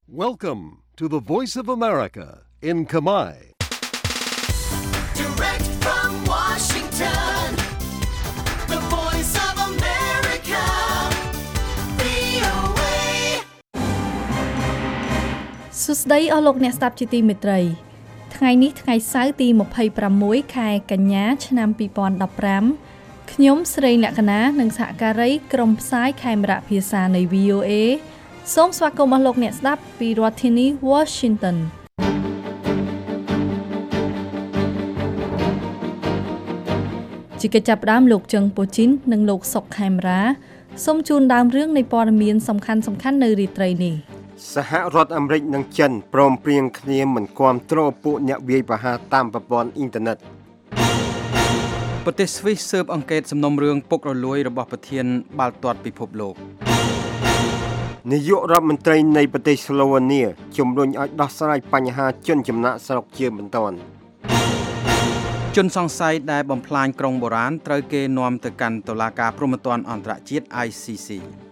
Welcome to the Voice of America in Khmer. Direct from Washington, the Voice of America, VOA. សួស្តីអស់លោកអ្នកស្ដាប់ជាទីមេត្រីថ្ងៃនេះថ្ងៃសៅរ៍ទី26ខែកញ្ញាឆ្នាំ2015ខ្ញុំស្រីលក្ខណានិងសហការីក្រុមផ្សាយខេមរៈភាសានៃ VOA សូមស្វាគមន៍អស់លោកអ្នកស្ដាប់ពីរដ្ឋធានី Washington ជាកិច្ចចាប់ផ្ដើមលោកជឹងពូជីននិងលោកសុកខេមរាសូមជូនដើមរឿងនៃព័ត៌មានសំខាន់ៗនៅរាត្រីនេះសហរដ្ឋអាមេរិកនិងចិនព្រមព្រៀងគ្នាមិនគាំទ្រពួកអ្នកវាយប្រហារតាមប្រព័ន្ធអ៊ីនធឺណិតប្រទេសស្វីសស៊ើបអង្កេតសំណុំរឿងពុករលួយរបស់ប្រធានបាល់ទាត់ពិភពលោកនាយករដ្ឋមន្ត្រីនៃប្រទេសស្លូវេនៀជំរុញឲ្យដោះស្រាយបញ្ហាជនចំណាក់ស្រុកជាបន្ទាន់ជនសង្ស័យដែលបំផ្លាញក្រុងបុរាណត្រូវគេនាំទៅកាន់តុលាការព្រហ្មទណ្ឌអន្តរជាតិ ICC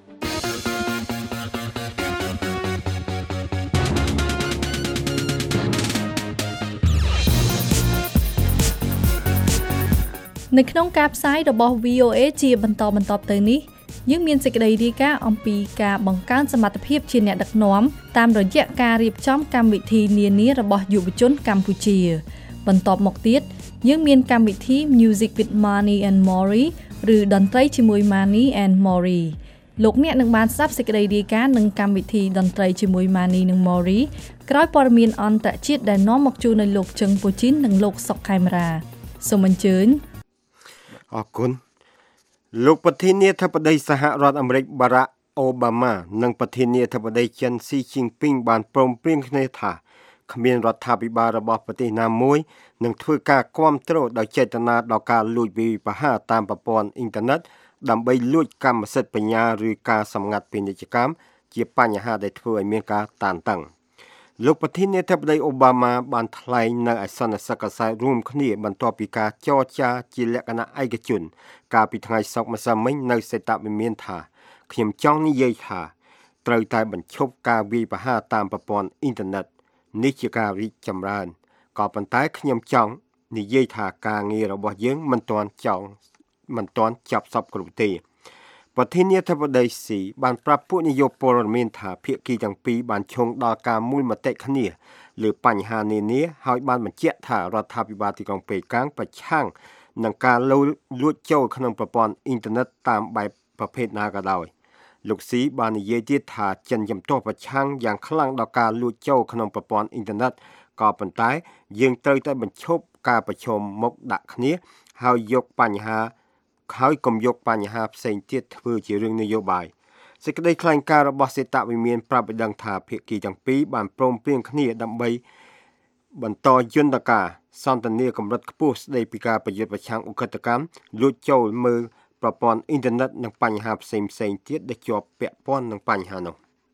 នៅក្នុងការផ្សាយរបស់ VOA ជាបន្តទៅនេះយើងមានសេចក្តីរាយការណ៍អំពីការបង្កើនសមត្ថភាពជាអ្នកដឹកនាំតាមរយៈការរៀបចំកម្មវិធីនានារបស់យុវជនកម្ពុជាបន្តមកទៀតយើងមានកម្មវិធី Music with Mani and Mori ឬតន្ត្រីជាមួយ Mani and Mori លោកអ្នកនឹងបានស្ដាប់សេចក្តីរាយការណ៍នឹងកម្មវិធីតន្ត្រីជាមួយ Mani និង Mori ក្រោយព័ត៌មានអន្តរជាតិដែលនាំមកជូននៅលោកជឹងពូជីននិងលោកសុកខេមរាសូមអញ្ជើញអរគុណលោកប្រធានាធិបតីសហរដ្ឋអាមេរិកបារ៉ាក់អូបាម៉ានិងប្រធានាធិបតីចិនស៊ីជីងពីងបានព្រមព្រៀងគ្នាថាគ្មានរដ្ឋាភិបាលរបស់ប្រទេសណាមួយនឹងធ្វើការគាំទ្រដោយចេតនាដល់ការលួចវាយប្រហារតាមប្រព័ន្ធអ៊ីនធឺណិតដើម្បីលួចកម្មសិទ្ធិបញ្ញាឬការសម្ងាត់ពាណិជ្ជកម្មជាបញ្ហាដែលធ្វើឲ្យមានការតានតឹងលោកប្រធានាធិបតីអូបាម៉ាបានថ្លែងនៅឯសន្និសីទកសែតរួមគ្នាបន្ទាប់ពីការចរចាជាលក្ខណៈឯកជនកាលពីថ្ងៃសុក្រម្សិលមិញនៅសេតវិមានថាខ្ញុំចង់និយាយថាត្រូវតែបញ្ឈប់ការវាយប្រហារតាមប្រព័ន្ធអ៊ីនធឺណិតនេះជាការរីកចម្រើនក៏ប៉ុន្តែខ្ញុំចង់និយាយថាការងាររបស់យើងមិនទាន់ចប់សពគ្រប់ទេប្រធានាធិបតីស៊ីបានប្រាប់ពួកនាយកព័ត៌មានថាភាគីទាំងពីរបានឈោងដល់ការមូលមតិគ្នាលើបញ្ហានានាហើយបានបញ្ជាក់ថារដ្ឋាភិបាលទីក្រុងប៉េកាំងប្រឆាំងនឹងការលួចចូលក្នុងប្រព័ន្ធអ៊ីនធឺណិតតាមបែបប្រភេទណាក៏ដោយលោកស៊ីបាននិយាយទៀតថាចិនជំទាស់ប្រឆាំងយ៉ាងខ្លាំងដល់ការលួចចូលក្នុងប្រព័ន្ធអ៊ីនធឺណិតក៏ប៉ុន្តែយើងត្រូវតែបញ្ឈប់ការប្រឈមមុខដាក់គ្នាហើយកុំយកបញ្ហាផ្សេងទៀតធ្វើជារឿងនយោបាយសេចក្តីថ្លែងការណ៍របស់សេតវិមានប្រាប់ឲ្យដឹងថាភាគីទាំងពីរបានព្រមព្រៀងគ្នាដើម្បីបន្តយន្តការសន្ទនាកម្រិតខ្ពស់ស្តីពីការប្រយុទ្ធប្រឆាំងឧក្រិដ្ឋកម្មលួចចូលមើលប្រព័ន្ធអ៊ីនធឺណិតនិងបញ្ហាផ្សេងៗទៀតដែលជាប់ពាក់ព័ន្ធនឹងបញ្ហានោះ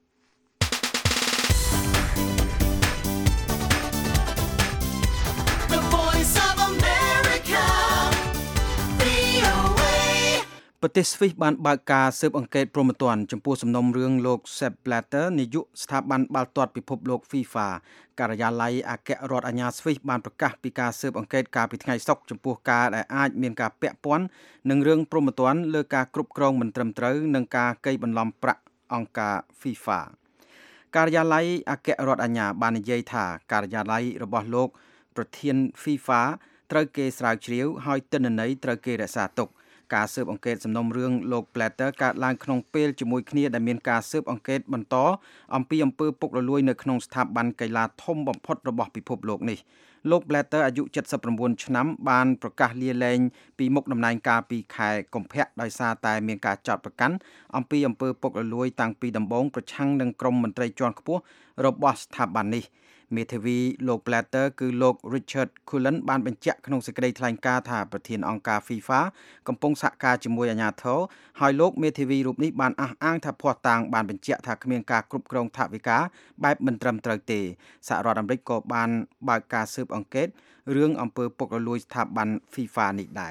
ប្រទេសស្វីសបានបើកការស៊ើបអង្កេតព្រហ្មទណ្ឌចំពោះសំណុំរឿងលោក Sepp Blatter នាយកស្ថាប័នបាល់ទាត់ពិភពលោក FIFA ការិយាល័យអគ្គរដ្ឋអាជ្ញាស្វីសបានប្រកាសពីការស៊ើបអង្កេតកាលពីថ្ងៃសុក្រចំពោះការដែលអាចមានការពាក់ព័ន្ធនឹងរឿងព្រហ្មទណ្ឌលើការគ្រប់គ្រងមិនត្រឹមត្រូវនិងការកេងបន្លំប្រាក់អង្គការ FIFA ការិយាល័យអគ្គរដ្ឋអាជ្ញាបាននិយាយថាការិយាល័យរបស់លោកប្រធាន FIFA ត្រូវគេស្រាវជ្រាវហើយទិន្នន័យត្រូវគេរក្សាទុកការស៊ើបអង្កេតសំណុំរឿងលោក Blatter កើតឡើងក្នុងពេលជាមួយគ្នាដែលមានការស៊ើបអង្កេតបន្តអំពីអំពើពុករលួយនៅក្នុងស្ថាប័នកីឡាធំបំផុតរបស់ពិភពលោកនេះលោក Blatter អាយុ79ឆ្នាំបានប្រកាសលាលែងពីមុខតំណែងកាលពីខែកុម្ភៈដោយសារតែមានការចោទប្រកាន់អំពីអំពើពុករលួយតាំងពីដំបូងប្រឆាំងនឹងក្រុមមន្ត្រីជាន់ខ្ពស់របស់ស្ថាប័ននេះមេធាវីលោក Blatter គឺលោក Richard Cullen បានបញ្ជាក់ក្នុងសេចក្តីថ្លែងការណ៍ថាប្រធានអង្គការ FIFA កំពុងសហការជាមួយអាជ្ញាធរហើយលោកមេធាវីរូបនេះបានអះអាងថាភស្តុតាងបានបញ្ជាក់ថាគ្មានការគ្រប់គ្រងថវិកាបែបមិនត្រឹមត្រូវទេសហរដ្ឋអាមេរិកក៏បានបើកការស៊ើបអង្កេតរឿងអំពើពុករលួយស្ថាប័ន FIFA នេះដែរ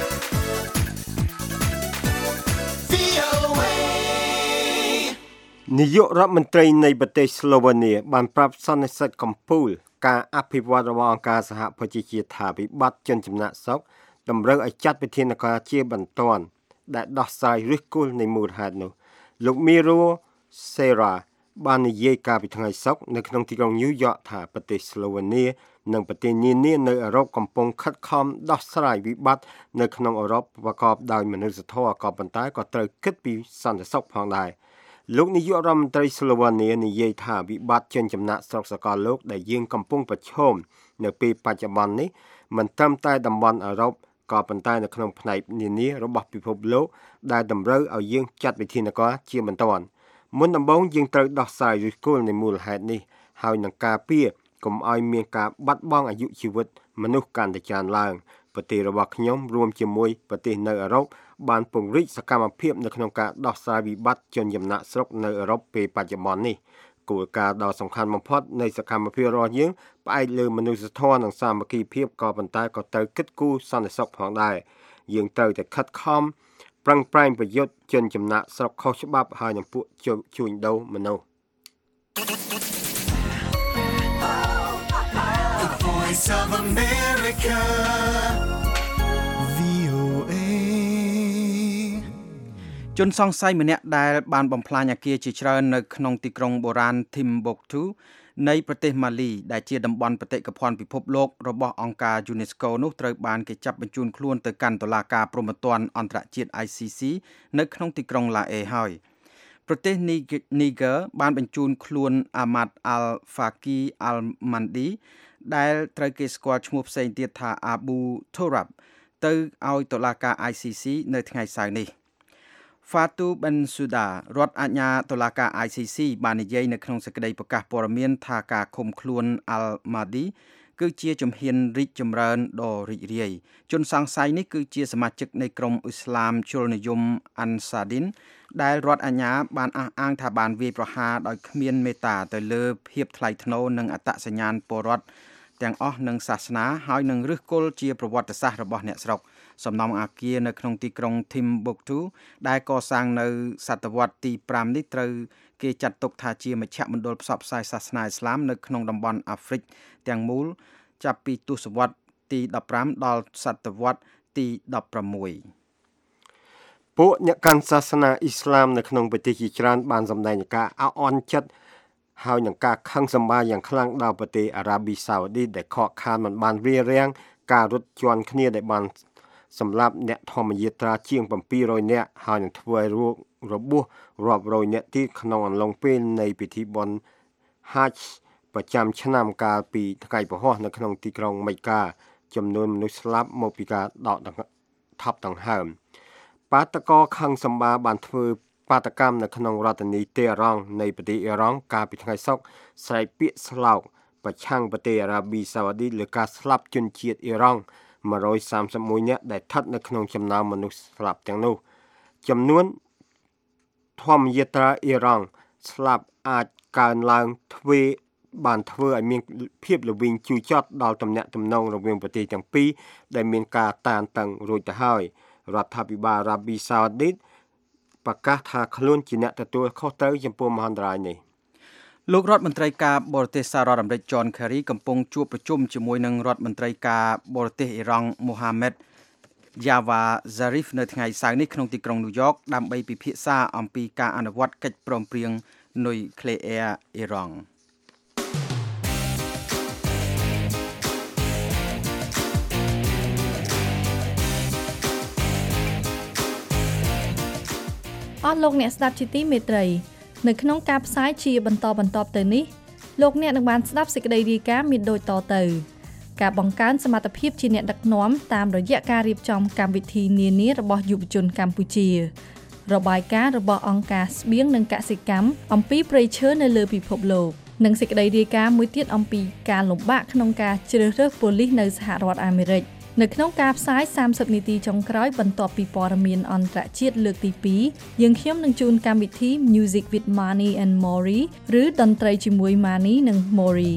ននាយករដ្ឋមន្ត្រីនៃប្រទេសស្លូវេនៀបានប្រាប់សន្និសីទកំពូលការអភិវឌ្ឍរបស់អង្គការសហប្រជាជាតិថាវិបត្តិជនចំណាក់ស្រុកតម្រូវឲ្យចាត់វិធានការជាបន្ទាន់ដែលដោះស្រាយឫសគល់នៃមូលហេតុនោះលោកមីរ៉ូសេរ៉ាបាននិយាយកាលពីថ្ងៃសុក្រនៅក្នុងទីក្រុងញូវយ៉កថាប្រទេសស្លូវេនៀនិងប្រទេសនានានៅអឺរ៉ុបកំពុងខិតខំដោះស្រាយវិបត្តិនៅក្នុងអឺរ៉ុបប្រកបដោយមនុស្សធម៌ក៏ប៉ុន្តែក៏ត្រូវគិតពីសន្តិសុខផងដែរលោកនាយករដ្ឋមន្ត្រីស្លូវេនៀនិយាយថាវិបត្តិជនចំណាក់ស្រុកសកលលោកដែលយើងកំពុងប្រឈមនៅពេលបច្ចុប្បន្ននេះមិនត្រឹមតែតំបន់អឺរ៉ុបក៏ប៉ុន្តែនៅក្នុងផ្នែកនានារបស់ពិភពលោកដែលតម្រូវឲ្យយើងចាត់វិធានការជាបន្ទាន់មុនដំបូងយើងត្រូវដោះស្រាយឫសគល់នៃមូលហេតុនេះហើយនឹងការពារកុំឲ្យមានការបាត់បង់អាយុជីវិតមនុស្សកាន់តែច្រើនឡើងប្រទេសរបស់ខ្ញុំរួមជាមួយប្រទេសនៅអឺរ៉ុបបានពង្រីកសកម្មភាពនៅក្នុងការដោះស្រាយវិបត្តិជនចំណាក់ស្រុកនៅអឺរ៉ុបពេលបច្ចុប្បន្ននេះគោលការណ៍ដ៏សំខាន់បំផុតនៃសកម្មភាពរបស់យើងផ្អែកលើមនុស្សធម៌និងសាមគ្គីភាពក៏ប៉ុន្តែក៏ត្រូវគិតគូរសន្តិសុខផងដែរយើងត្រូវតែខិតខំប្រឹងប្រែងប្រយុទ្ធជនចំណាក់ស្រុកខុសច្បាប់ហើយនឹងពួកជួញដូរមនុស្ស The Voice of America. VOA. ជនសង្ស័យម្នាក់ដែលបានបំផ្លាញអគារជាច្រើននៅក្នុងទីក្រុងបុរាណ Timbuktu នៃប្រទេសម៉ាលីដែលជាតំបន់បេតិកភណ្ឌពិភពលោករបស់អង្គការ UNESCO នោះត្រូវបានគេចាប់បញ្ជូនខ្លួនទៅកាន់តុលាការព្រហ្មទណ្ឌអន្តរជាតិ ICC នៅក្នុងទីក្រុងឡាអេហើយប្រទេស Niger បានបញ្ជូនខ្លួន Ahmad Al-Faqi Al-Mandi ដែលត្រូវគេស្គាល់ឈ្មោះផ្សេងទៀតថា Abu Turab ទៅឲ្យតុលាការ ICC នៅថ្ងៃសៅរ៍នេះFatou Bensouda រដ្ឋអាជ្ញាតុលាការ ICC បាននិយាយនៅក្នុងសេចក្តីប្រកាសព័ត៌មានថាការឃុំខ្លួន Al-Madi គឺជាជំហានរីកចម្រើនដ៏រីករាយជនសង្ស័យនេះគឺជាសមាជិកនៃក្រុមអ៊ីស្លាមជ្រុលនិយម Ansardin ដែលរដ្ឋអាជ្ញាបានអះអាងថាបានវាយប្រហារដោយគ្មានមេត្តាទៅលើភាពថ្លៃថ្នូរនិងអត្តសញ្ញាណពលរដ្ឋទាំងអស់និងសាសនាហើយនឹងឫសគល់ជាប្រវត្តិសាស្ត្ររបស់អ្នកស្រុកសំណង់អគារនៅក្នុងទីក្រុង Timbuktu ដែលកសាងនៅសតវត្សទី5នេះត្រូវគេចាត់ទុកថាជាមជ្ឈមណ្ឌលផ្សព្វផ្សាយសាសនាអ៊ីស្លាមនៅក្នុងតំបន់អាហ្វ្រិកទាំងមូលចាប់ពីទសវត្សរ៍ទី15ដល់សតវត្សរ៍ទី16 ពួកអ្នកកាន់សាសនាអ៊ីស្លាមនៅក្នុងប្រទេសជាច្រើនបានសម្ដែងការអន់អន់ចិត្តហើយនឹងការខឹងសម្បារយ៉ាងខ្លាំងដល់ប្រទេសអារ៉ាប៊ីសាអូឌីតដែលខកខានមិនបានរារាំងការរត់ជន់គ្នាដែលបានសម្រាប់អ្នកធម្មយាត្រាជាង700នាក់ហើយនឹងធ្វើឲ្យរបួសរាប់រយនាក់ទៀតក្នុងអំឡុងពេលនៃពិធីបុណ្យ Hajj ប្រចាំឆ្នាំកាលពីថ្ងៃពហុនៅក្នុងទីក្រុងមេកាចំនួនមនុស្សស្លាប់មកពីការដកថប់ដង្ហើមបាតកោខឹងសម្បារបានធ្វើបាតកម្មនៅក្នុងរដ្ឋធានីតេហ៍រ៉ង់នៃប្រទេសអ៊ីរ៉ង់កាលពីថ្ងៃសុក្រស្រែកពាក្យស្លោកប្រឆាំងប្រទេសអារ៉ាប៊ីសាអូឌីតលើការស្លាប់ជនជាតិអ៊ីរ៉ង់131នាក់ដែលស្ថិតនៅក្នុងចំណោមមនុស្សស្លាប់ទាំងនោះចំនួនធម្មយាត្រាអ៊ីរ៉ង់ស្លាប់អាចកើនឡើងបានធ្វើឲ្យមានភាពល្វីងជូរចត់ដល់ទំនាក់ទំនងរវាងប្រទេសទាំងពីរដែលមានការតានតឹងរួចទៅហើយរដ្ឋាភិបាលអារ៉ាប៊ីសាអូឌីតប្រកាសថាខ្លួនជាអ្នកទទួលខុសត្រូវចំពោះមហន្តរាយនេះលោករដ្ឋមន្ត្រីការបរទេសសហរដ្ឋអាមេរិក John Kerry កំពុងជួបប្រជុំជាមួយនឹងរដ្ឋមន្ត្រីការបរទេសអ៊ីរ៉ង់ Mohammad Javad Zarif នៅថ្ងៃសៅរ៍នេះក្នុងទីក្រុងញូវយ៉កដើម្បីពិភាក្សាអំពីការអនុវត្តកិច្ចព្រមព្រៀងនុយក្លេអ៊ែរអ៊ីរ៉ង់អស់លោកអ្នកស្ដាប់ជាទីមេត្រីនៅក្នុងការផ្សាយជាបន្តទៅនេះលោកអ្នកនឹងបានស្ដាប់សេចក្តីរាយការណ៍មានដូចតទៅការបង្កើនសមត្ថភាពជាអ្នកដឹកនាំតាមរយៈការរៀបចំកម្មវិធីនានារបស់យុវជនកម្ពុជារបាយការណ៍របស់អង្គការស្បៀងនិងកសិកម្មអំពីព្រៃឈើនៅលើពិភពលោកនិងសេចក្តីរាយការណ៍មួយទៀតអំពីការលំបាកក្នុងការជ្រើសរើសប៉ូលីសនៅសហរដ្ឋអាមេរិកនៅក្នុងការផ្សាយ30នាទីចុងក្រោយបន្ទាប់ពីព័ត៌មានអន្តរជាតិលើកទី2យើងខ្ញុំនឹងជូនកម្មវិធី Music with Mani and Mori ឬតន្ត្រីជាមួយ Mani និង Mori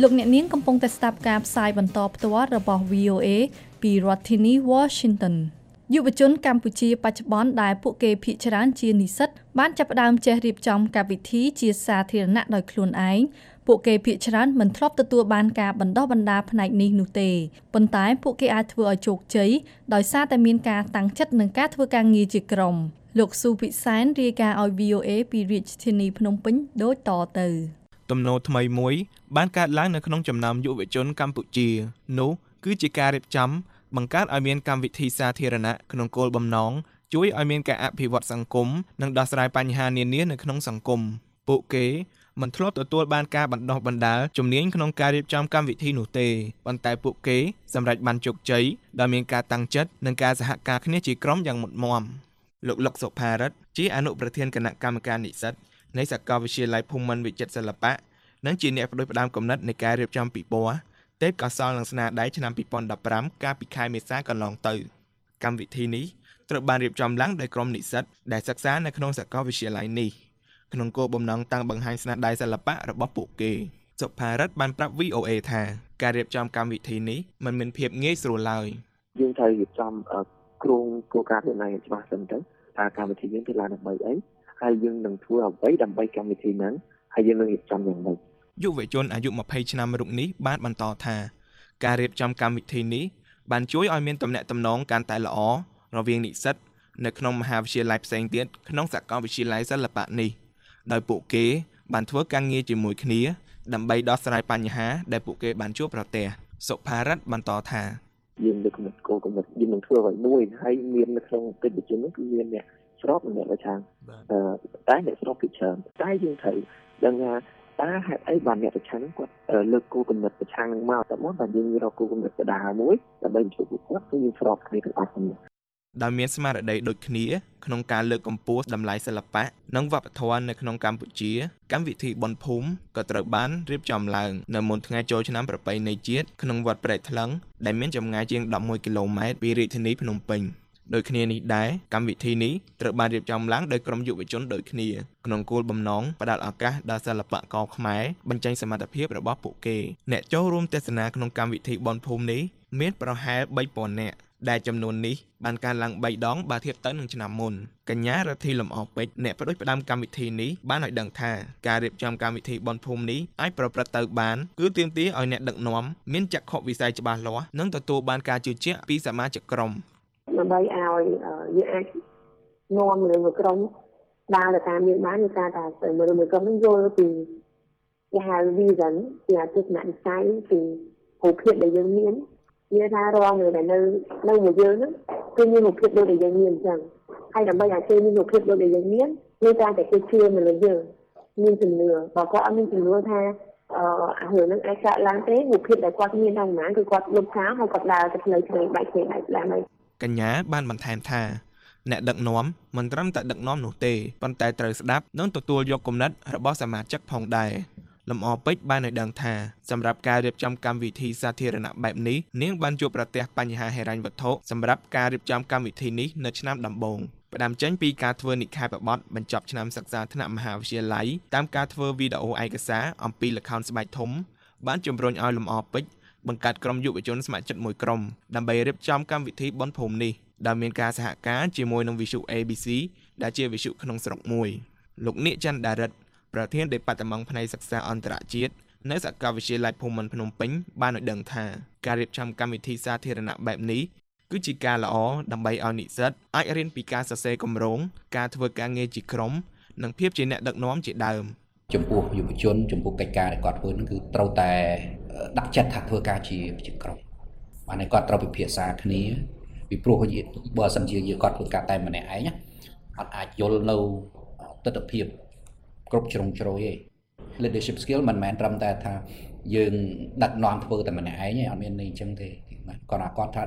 លោកអ្នកនាងកំពុងតែស្ដាប់ការផ្សាយបន្តផ្ទាល់របស់ VOA ពីរដ្ឋធានី Washington យុវជនកម្ពុជាបច្ចុប្បន្នដែលពួកគេភាគច្រើនជានិស្សិតបានចាប់ផ្ដើមចេះរៀបចំកម្មវិធីជាសាធារណៈដោយខ្លួនឯងពួកគេភាគច្រើនមិនធ្លាប់ទទួលបានការបណ្ដុះបណ្ដាលផ្នែកនេះនោះទេប៉ុន្តែពួកគេអាចធ្វើឲ្យជោគជ័យដោយសារតែមានការតាំងចិត្តនិងការធ្វើការងារជាក្រុមលោកស៊ូពិសានរាយការណ៍ឲ្យ VOA ពីរាជធានីភ្នំពេញដូចតទៅទំនោរថ្មីមួយបានកើតឡើងនៅក្នុងចំណោមយុវជនកម្ពុជានោះគឺជាការរៀបចំបង្កើតឲ្យមានកម្មវិធីសាធារណៈក្នុងគោលបំណងជួយឲ្យមានការអភិវឌ្ឍសង្គមនិងដោះស្រាយបញ្ហានានានៅក្នុងសង្គមពួកគេមិនធ្លាប់ទទួលបានការបណ្ដុះបណ្ដាលជំនាញក្នុងការរៀបចំកម្មវិធីនោះទេប៉ុន្តែពួកគេសម្រេចបានជោគជ័យដោយមានការតាំងចិត្តនិងការសហការគ្នាជាក្រុមយ៉ាងមុតមាំលោកលុកសុផារិតជាអនុប្រធានគណៈកម្មការនិស្សិតនៃសាកលវិទ្យាល័យភូមិន្ទវិចិត្រសិល្បៈនិងជាអ្នកផ្ដួចផ្ដើមគំនិតនៃការរៀបចំពិព័រណ៍ទេពកោសល្យនិងស្នាដៃឆ្នាំ2015កាលពីខែមេសាកន្លងទៅកម្មវិធីនេះត្រូវបានរៀបចំឡើងដោយក្រុមនិស្សិតដែលសិក្សានៅក្នុងសាកលវិទ្យាល័យនេះក្នុងគោលបំណងតាំងបង្ហាញស្នាដៃសិល្បៈរបស់ពួកគេសុផារិតបានប្រាប់ VOA ថាការរៀបចំកម្មវិធីនេះមិនមានភាពងាយស្រួលឡើយយើងត្រូវរៀបចំគ្រោងគោលការណ៍នៃច្បាស់សិនទៅថាកម្មវិធីយើងធ្វើឡើងដើម្បីអីហើយយើងនឹងធ្វើអ្វីដើម្បីកម្មវិធីហ្នឹងហើយយើងនឹងរៀបចំយ៉ាងម៉េចយុវជនអាយុ20ឆ្នាំរូបនេះបានបន្តថាការរៀបចំកម្មវិធីនេះបានជួយឲ្យមានទំនាក់ទំនងកាន់តែល្អរវាងនិស្សិតនៅក្នុងមហាវិទ្យាល័យផ្សេងទៀតក្នុងសាកលវិទ្យាល័យសិល្បៈនេះដោយពួកគេបានធ្វើការងារជាមួយគ្នាដើម្បីដោះស្រាយបញ្ហាដែលពួកគេបានជួបប្រទះសុផារិតបន្តថាយើងលើកកម្រិតគោលគំនិតយើងនឹងធ្វើអ្វីមួយហើយមាននៅក្នុងកិច្ចប្រជុំនោះគឺមានអ្នកស្របនិងអ្នកប្រឆាំងតែអ្នកស្របគឺច្រើនតែយើងត្រូវដឹងថាតើហេតុអីបានអ្នកប្រឆាំងគាត់លើកគោលគំនិតប្រឆាំងនឹងមកតែមកតែយើងរកគោលគំនិតដដែលមួយដើម្បីជួយពួកគាត់គឺយើងស្របគ្នាទាំងអស់គ្នាដោយមានស្មារតីដូចគ្នាក្នុងការលើកកម្ពស់តម្លៃសិល្បៈនិងវប្បធម៌នៅក្នុងកម្ពុជាកម្មវិធីបុណ្យភូមិក៏ត្រូវបានរៀបចំឡើងនៅមុនថ្ងៃចូលឆ្នាំប្រពៃណីជាតិក្នុងវត្តព្រែកថ្លឹងដែលមានចម្ងាយជាង11គីឡូម៉ែត្រពីរាជធានីភ្នំពេញដោយគ្នានេះដែរកម្មវិធីនេះត្រូវបានរៀបចំឡើងដោយក្រុមយុវជនដូចគ្នាក្នុងគោលបំណងផ្តល់ឱកាសដល់សិល្បករខ្មែរបញ្ចេញសមត្ថភាពរបស់ពួកគេអ្នកចូលរួមទស្សនាក្នុងកម្មវិធីបុណ្យភូមិនេះមានប្រហែល 3000 នាក់ដែលចំនួននេះបានកើនឡើង3ដងបើធៀបទៅនឹងឆ្នាំមុនកញ្ញារដ្ឋីលំអពេជ្រអ្នកផ្ដួចផ្ដើមកម្មវិធីនេះបានឲ្យដឹងថាការរៀបចំកម្មវិធីបុណ្យភូមិនេះអាចប្រព្រឹត្តទៅបានគឺទាមទារឲ្យអ្នកដឹកនាំមានចក្ខុវិស័យច្បាស់លាស់និងទទួលបានការជឿជាក់ពីសមាជិកក្រុមដើម្បីឲ្យយើងអាចនាំរឿងមួយក្រុមដើរទៅតាមយើងបានគឺការថាមួយក្រុមនឹងយល់ពីគេហៅ vision ពីទស្សនវិស័យពីរូបភាពដែលយើងមាននិយាយថារាល់ngườiដែលនៅមួយយើងហ្នឹងគឺមានរូបភាពដូចដែលយើងមានអញ្ចឹងហើយដើម្បីឲ្យគេមានរូបភាពដូចដែលយើងមានយើងត្រូវតែគេជឿនៅលើយើងមានជំនឿបើគាត់អត់មានជំនឿថាអារឿងហ្នឹងអាចកើតឡើងទេរូបភាពដែលគាត់មានក្នុងហ្មងគឺគាត់លុបចោលហើយគាត់ដើរទៅផ្លូវឆ្វេងបែកឆ្វេងបែកឡើងហើយកញ្ញាបានបន្ថែមថាអ្នកដឹកនាំមិនត្រឹមតែដឹកនាំនោះទេប៉ុន្តែត្រូវស្ដាប់និងទទួលយកគំនិតរបស់សមាជិកផងដែរលំអពេជ្របានឲ្យដឹងថាសម្រាប់ការរៀបចំកម្មវិធីសាធារណៈបែបនេះនាងបានជួបប្រទះបញ្ហាហិរញ្ញវត្ថុសម្រាប់ការរៀបចំកម្មវិធីនេះនៅឆ្នាំដំបូងផ្ដើមចេញពីការធ្វើនិក្ខេបបទបញ្ចប់ឆ្នាំសិក្សាថ្នាក់មហាវិទ្យាល័យតាមការធ្វើវីដេអូឯកសារអំពីល្ខោនស្បែកធំបានជំរុញឲ្យលំអពេជ្របង្កើតក្រុមយុវជនស្ម័គ្រចិត្តមួយក្រុមដើម្បីរៀបចំកម្មវិធីបុណ្យភូមិនេះដែលមានការសហការជាមួយនឹងវិទ្យុ ABC ដែលជាវិទ្យុក្នុងស្រុកមួយលោកនាគច័ន្ទដារិទ្ធប្រធានដេប៉ាតឺម៉ង់ផ្នែកសិក្សាអន្តរជាតិនៅសាកលវិទ្យាល័យភូមិន្ទភ្នំពេញបានឲ្យដឹងថាការរៀបចំកម្មវិធីសាធារណៈបែបនេះគឺជាការល្អដើម្បីឲ្យនិស្សិតអាចរៀនពីការសរសេរគម្រោងការធ្វើការងារជាក្រុមនិងភាពជាអ្នកដឹកនាំជាដើមចំពោះយុវជនចំពោះកិច្ចការដែលគាត់ធ្វើហ្នឹងគឺត្រូវតែដាក់ចិត្តថាធ្វើការជាក្រុមបានតែគាត់ត្រូវពិភាក្សាគ្នាពីព្រោះបើសិនជាគាត់ធ្វើការតែម្នាក់ឯងអត់អាចយល់នៅទស្សនវិជ្ជាគ្រប់ជ្រុងជ្រោយទេ leadership skill មិនមែនត្រឹមតែថាយើងដឹកនាំធ្វើតែម្នាក់ឯងទេអត់មានន័យអញ្ចឹងទេគាត់ថា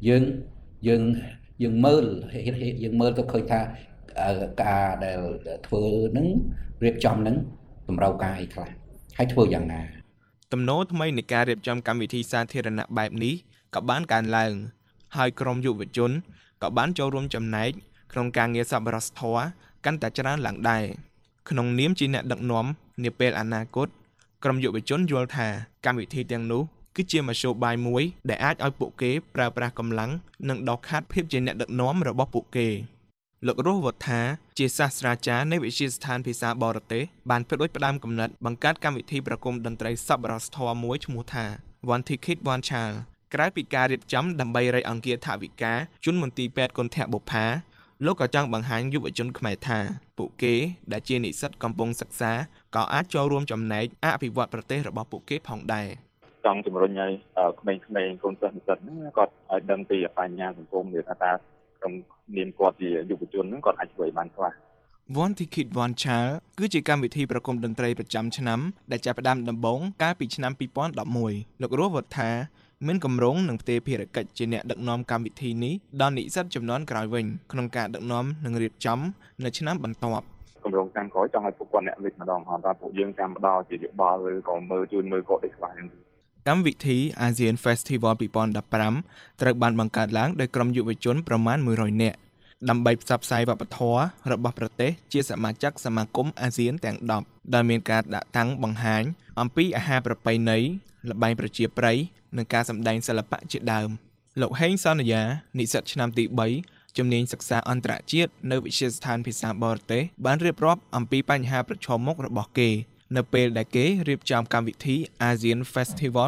យើងមើលទៅឃើញថាការដែលធ្វើនឹងរៀបចំនឹងតម្រូវការអីខ្លះហើយធ្វើយ៉ាងណាទំនោរថ្មីនៃការរៀបចំកម្មវិធីសាធារណៈបែបនេះក៏បានកើនឡើងហើយក្រុមយុវជនក៏បានចូលរួមចំណែកក្នុងការងារសប្បុរសធម៌កាន់តែច្រើនឡើងដែរក្នុងនាមជាអ្នកដឹកនាំនាពេលអនាគតក្រុមយុវជនយល់ថាកម្មវិធីទាំងនោះគឺជាមធ្យោបាយមួយដែលអាចឲ្យពួកគេប្រើប្រាស់កម្លាំងនិងដកខាត់ភាពជាអ្នកដឹកនាំរបស់ពួកគេលោករស់វត្តថាជាសាស្ត្រាចារ្យនៃវិទ្យាស្ថានភាសាបរទេសបានផ្ដួចផ្ដើមគំនិតបង្កើតកម្មវិធីប្រគំតន្ត្រីសប្បុរសធម៌មួយឈ្មោះថា One Ticket One Child ក្រៅពីការរៀបចំដើម្បីរៃអង្គាសថវិកាជូនមន្ទីរពេទ្យគន្ធបុប្ផាលោកក៏ចង់បង្ហាញយុវជនខ្មែរថាពួកគេដែលជានិស្សិតកំពុងសិក្សាក៏អាចចូលរួមចំណែកអភិវឌ្ឍប្រទេសរបស់ពួកគេផងដែរចង់ជំរុញឲ្យក្មេងៗកូនសិស្សនិស្សិតហ្នឹងគាត់ឲ្យដឹងពីបញ្ហាសង្គមវាថាតើក្នុងនាមគាត់ជាយុវជនហ្នឹងគាត់អាចធ្វើឲ្យបានខ្លះ One Ticket One Child គឺជាកម្មវិធីប្រគំតន្ត្រីប្រចាំឆ្នាំដែលចាប់ផ្ដើមដំបូងកាលពីឆ្នាំ2011លោករស់វត្តថាមានគម្រោងនឹងផ្ទេរភារកិច្ចជាអ្នកដឹកនាំកម្មវិធីនេះដល់និស្សិតចំនួនក្រោយវិញក្នុងការដឹកនាំនិងរៀបចំនៅឆ្នាំបន្ទាប់គម្រោងតាមក្រោយចង់ឲ្យពួកគាត់អ្នកវិទ្យាម្ដងហើយតើពួកយើងតាមផ្ដល់ជាយោបល់ឬក៏មើលជួយមើលគាត់ឲ្យស្វាយកម្មវិធី ASEAN Festival 2015ត្រូវបានបង្កើតឡើងដោយក្រុមយុវជនប្រមាណ100នាក់ដើម្បីផ្សព្វផ្សាយវប្បធម៌របស់ប្រទេសជាសមាជិកសមាគមអាស៊ានទាំង10ដែលមានការដាក់តាំងបង្ហាញអំពីអាហារប្រពៃណីល្បែងប្រជាប្រិយនិងការសម្ដែងសិល្បៈជាដើមលោកហេងសន្យានិស្សិតឆ្នាំទី3ជំនាញសិក្សាអន្តរជាតិនៅវិទ្យាស្ថានភាសាបរទេសបានរៀបរាប់អំពីបញ្ហាប្រឈមមុខរបស់គេនៅពេលដែលគេរៀបចំកម្មវិធី ASEAN Festival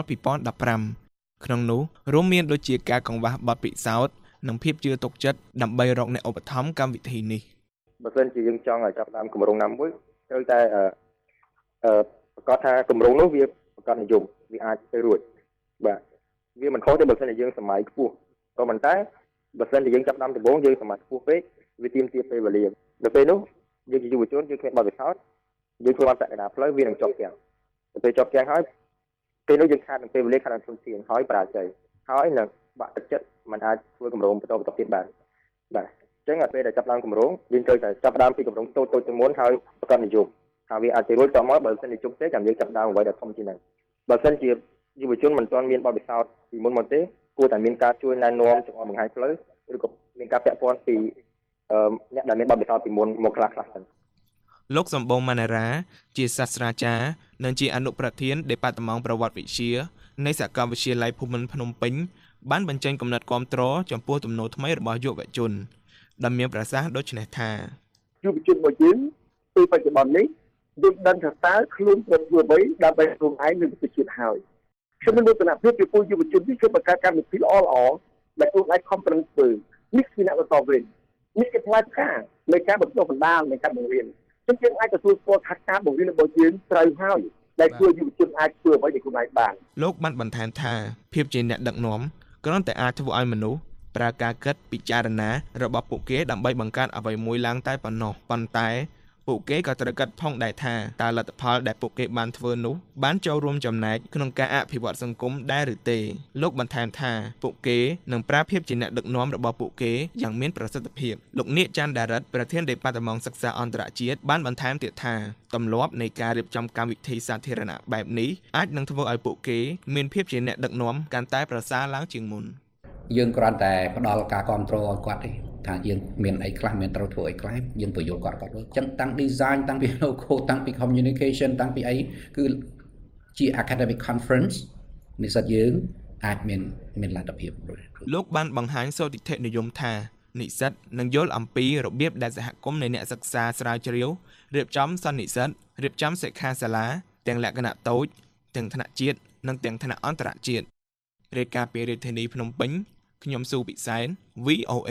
2015ក្នុងនោះរួមមានដូចជាការកង្វះបទពិសោធន៍និងភាពជឿទុកចិត្តដើម្បីរកអ្នកឧបត្ថម្ភកម្មវិធីនេះបើសិនជាយើងចង់ឲ្យចាប់តាមគម្រោងណាមួយត្រូវតែប្រកាសថាគម្រោងនោះវាប្រកបនិយមវាអាចទៅរួចបាទវាមិនខុសទេបើសិនជាយើងសម័យខ្ពស់ក៏ប៉ុន្តែបើសិនជាយើងចាប់តាមដំបូងយើងសម័យខ្ពស់ពេកវាទាមទារពេលវេលាដល់ពេលនោះយើងជាយុវជនយើងគ្មានបទពិសោធន៍យើងធ្វើបានសក្តានុពលវានឹងជាប់គាំងដល់ពេលជាប់គាំងហើយពេលនោះយើងខាតនឹងពេលវេលាខាតនឹងធនធានហើយបរាជ័យហើយនឹងបាក់ទឹកចិត្តมันអាចធ្វើគម្រោងបន្តទៀតបានបាទអញ្ចឹងដល់ពេលដែលចាប់ដើមគម្រោងយើងត្រូវតែចាប់ដើមពីគម្រោងតូចទៅមុនហើយប្រកបនិយមហើយវាអាចទៅរួចតមកបើមិនជុំទេចាំយើងចាប់ដើមអ្វីដែលធំជាងហ្នឹងបើមិនជាយុវជនមិនទាន់មានបទពិសោធន៍ពីមុនមកទេគួរតែមានការជួយណែនាំចង្អុលបង្ហាញផ្លូវឬក៏មានការពាក់ព័ន្ធពីអ្នកដែលមានបទពិសោធន៍ពីមុនមកខ្លះសិនលោកសម្បូរម៉ាណារ៉ាជាសាស្ត្រាចារ្យនិងជាអនុប្រធាន Department ប្រវត្តិវិទ្យានៃសាកលវិទ្យាល័យភូមិន្ទភ្នំពេញបានបញ្ចេញគំនិតគាំទ្រចំពោះទំនោរថ្មីរបស់យុវជនដែលមានប្រសាសន៍ដូចនេះថាយុវជនរបស់យើងពេលបច្ចុប្បន្ននេះយើងដឹងថាតើខ្លួនត្រូវធ្វើអ្វីដើម្បីខ្លួនឯងនិងប្រទេសជាតិហើយខ្ញុំមានមោទនភាពចំពោះយុវជននេះគឺបង្កើតកម្មវិធីល្អដែលខ្លួនឯងខំប្រឹងធ្វើនេះគឺអ្នកបន្តវេននេះគឺផ្លែផ្កានៃការបន្តបណ្ដាលនៃការបង្រៀនយើងអាចទទួលស្គាល់ថាការបង្រៀនរបស់យើងត្រូវហើយដែលជួយយុវជនអាចធ្វើអ្វីដែលខ្លួនឯងបានលោកបានបន្ថែមថាភាពជាអ្នកដឹកនាំគ្រាន់តែអាចធ្វើឲ្យមនុស្សប្រើការគិតពិចារណារបស់ពួកគេដើម្បីបង្កើតអ្វីមួយឡើងតែប៉ុណ្ណោះប៉ុន្តែពួកគេក៏ត្រូវគិតផងដែរថាតើលទ្ធផលដែលពួកគេបានធ្វើនោះបានចូលរួមចំណែកក្នុងការអភិវឌ្ឍសង្គមដែរឬទេលោកបន្ថែមថាពួកគេនឹងប្រើភាពជាអ្នកដឹកនាំរបស់ពួកគេយ៉ាងមានប្រសិទ្ធភាពលោកនាគច័ន្ទដារិតប្រធាន Department សិក្សាអន្តរជាតិបានបន្ថែមទៀតថាទម្លាប់នៃការរៀបចំកម្មវិធីសាធារណៈបែបនេះអាចនឹងធ្វើឲ្យពួកគេមានភាពជាអ្នកដឹកនាំកាន់តែប្រសើរឡើងជាងមុនយើងគ្រាន់តែផ្ដល់ការគ្រប់គ្រងឲ្យគាត់ទេថាយើងមានអីខ្លះមានត្រូវធ្វើអីខ្លះយើងបញ្យល់គាត់អញ្ចឹងតាំង design តាំងពី logo តាំងពី communication តាំងពីអីគឺជា academic conference និស្សិតយើងអាចមានលទ្ធភាពលោកបានបង្ហាញសោតិធិនិយមថានិស្សិតនឹងយល់អំពីរបៀបដែលសហគមន៍នៃអ្នកសិក្សាស្រាវជ្រាវរៀបចំសន្និសីទរៀបចំសិក្ខាសាលាទាំងលក្ខណៈតូចទាំងថ្នាក់ជាតិនិងទាំងថ្នាក់អន្តរជាតិរាយការណ៍ពីរាជធានីភ្នំពេញខ្ញុំស៊ូពិសែន VOA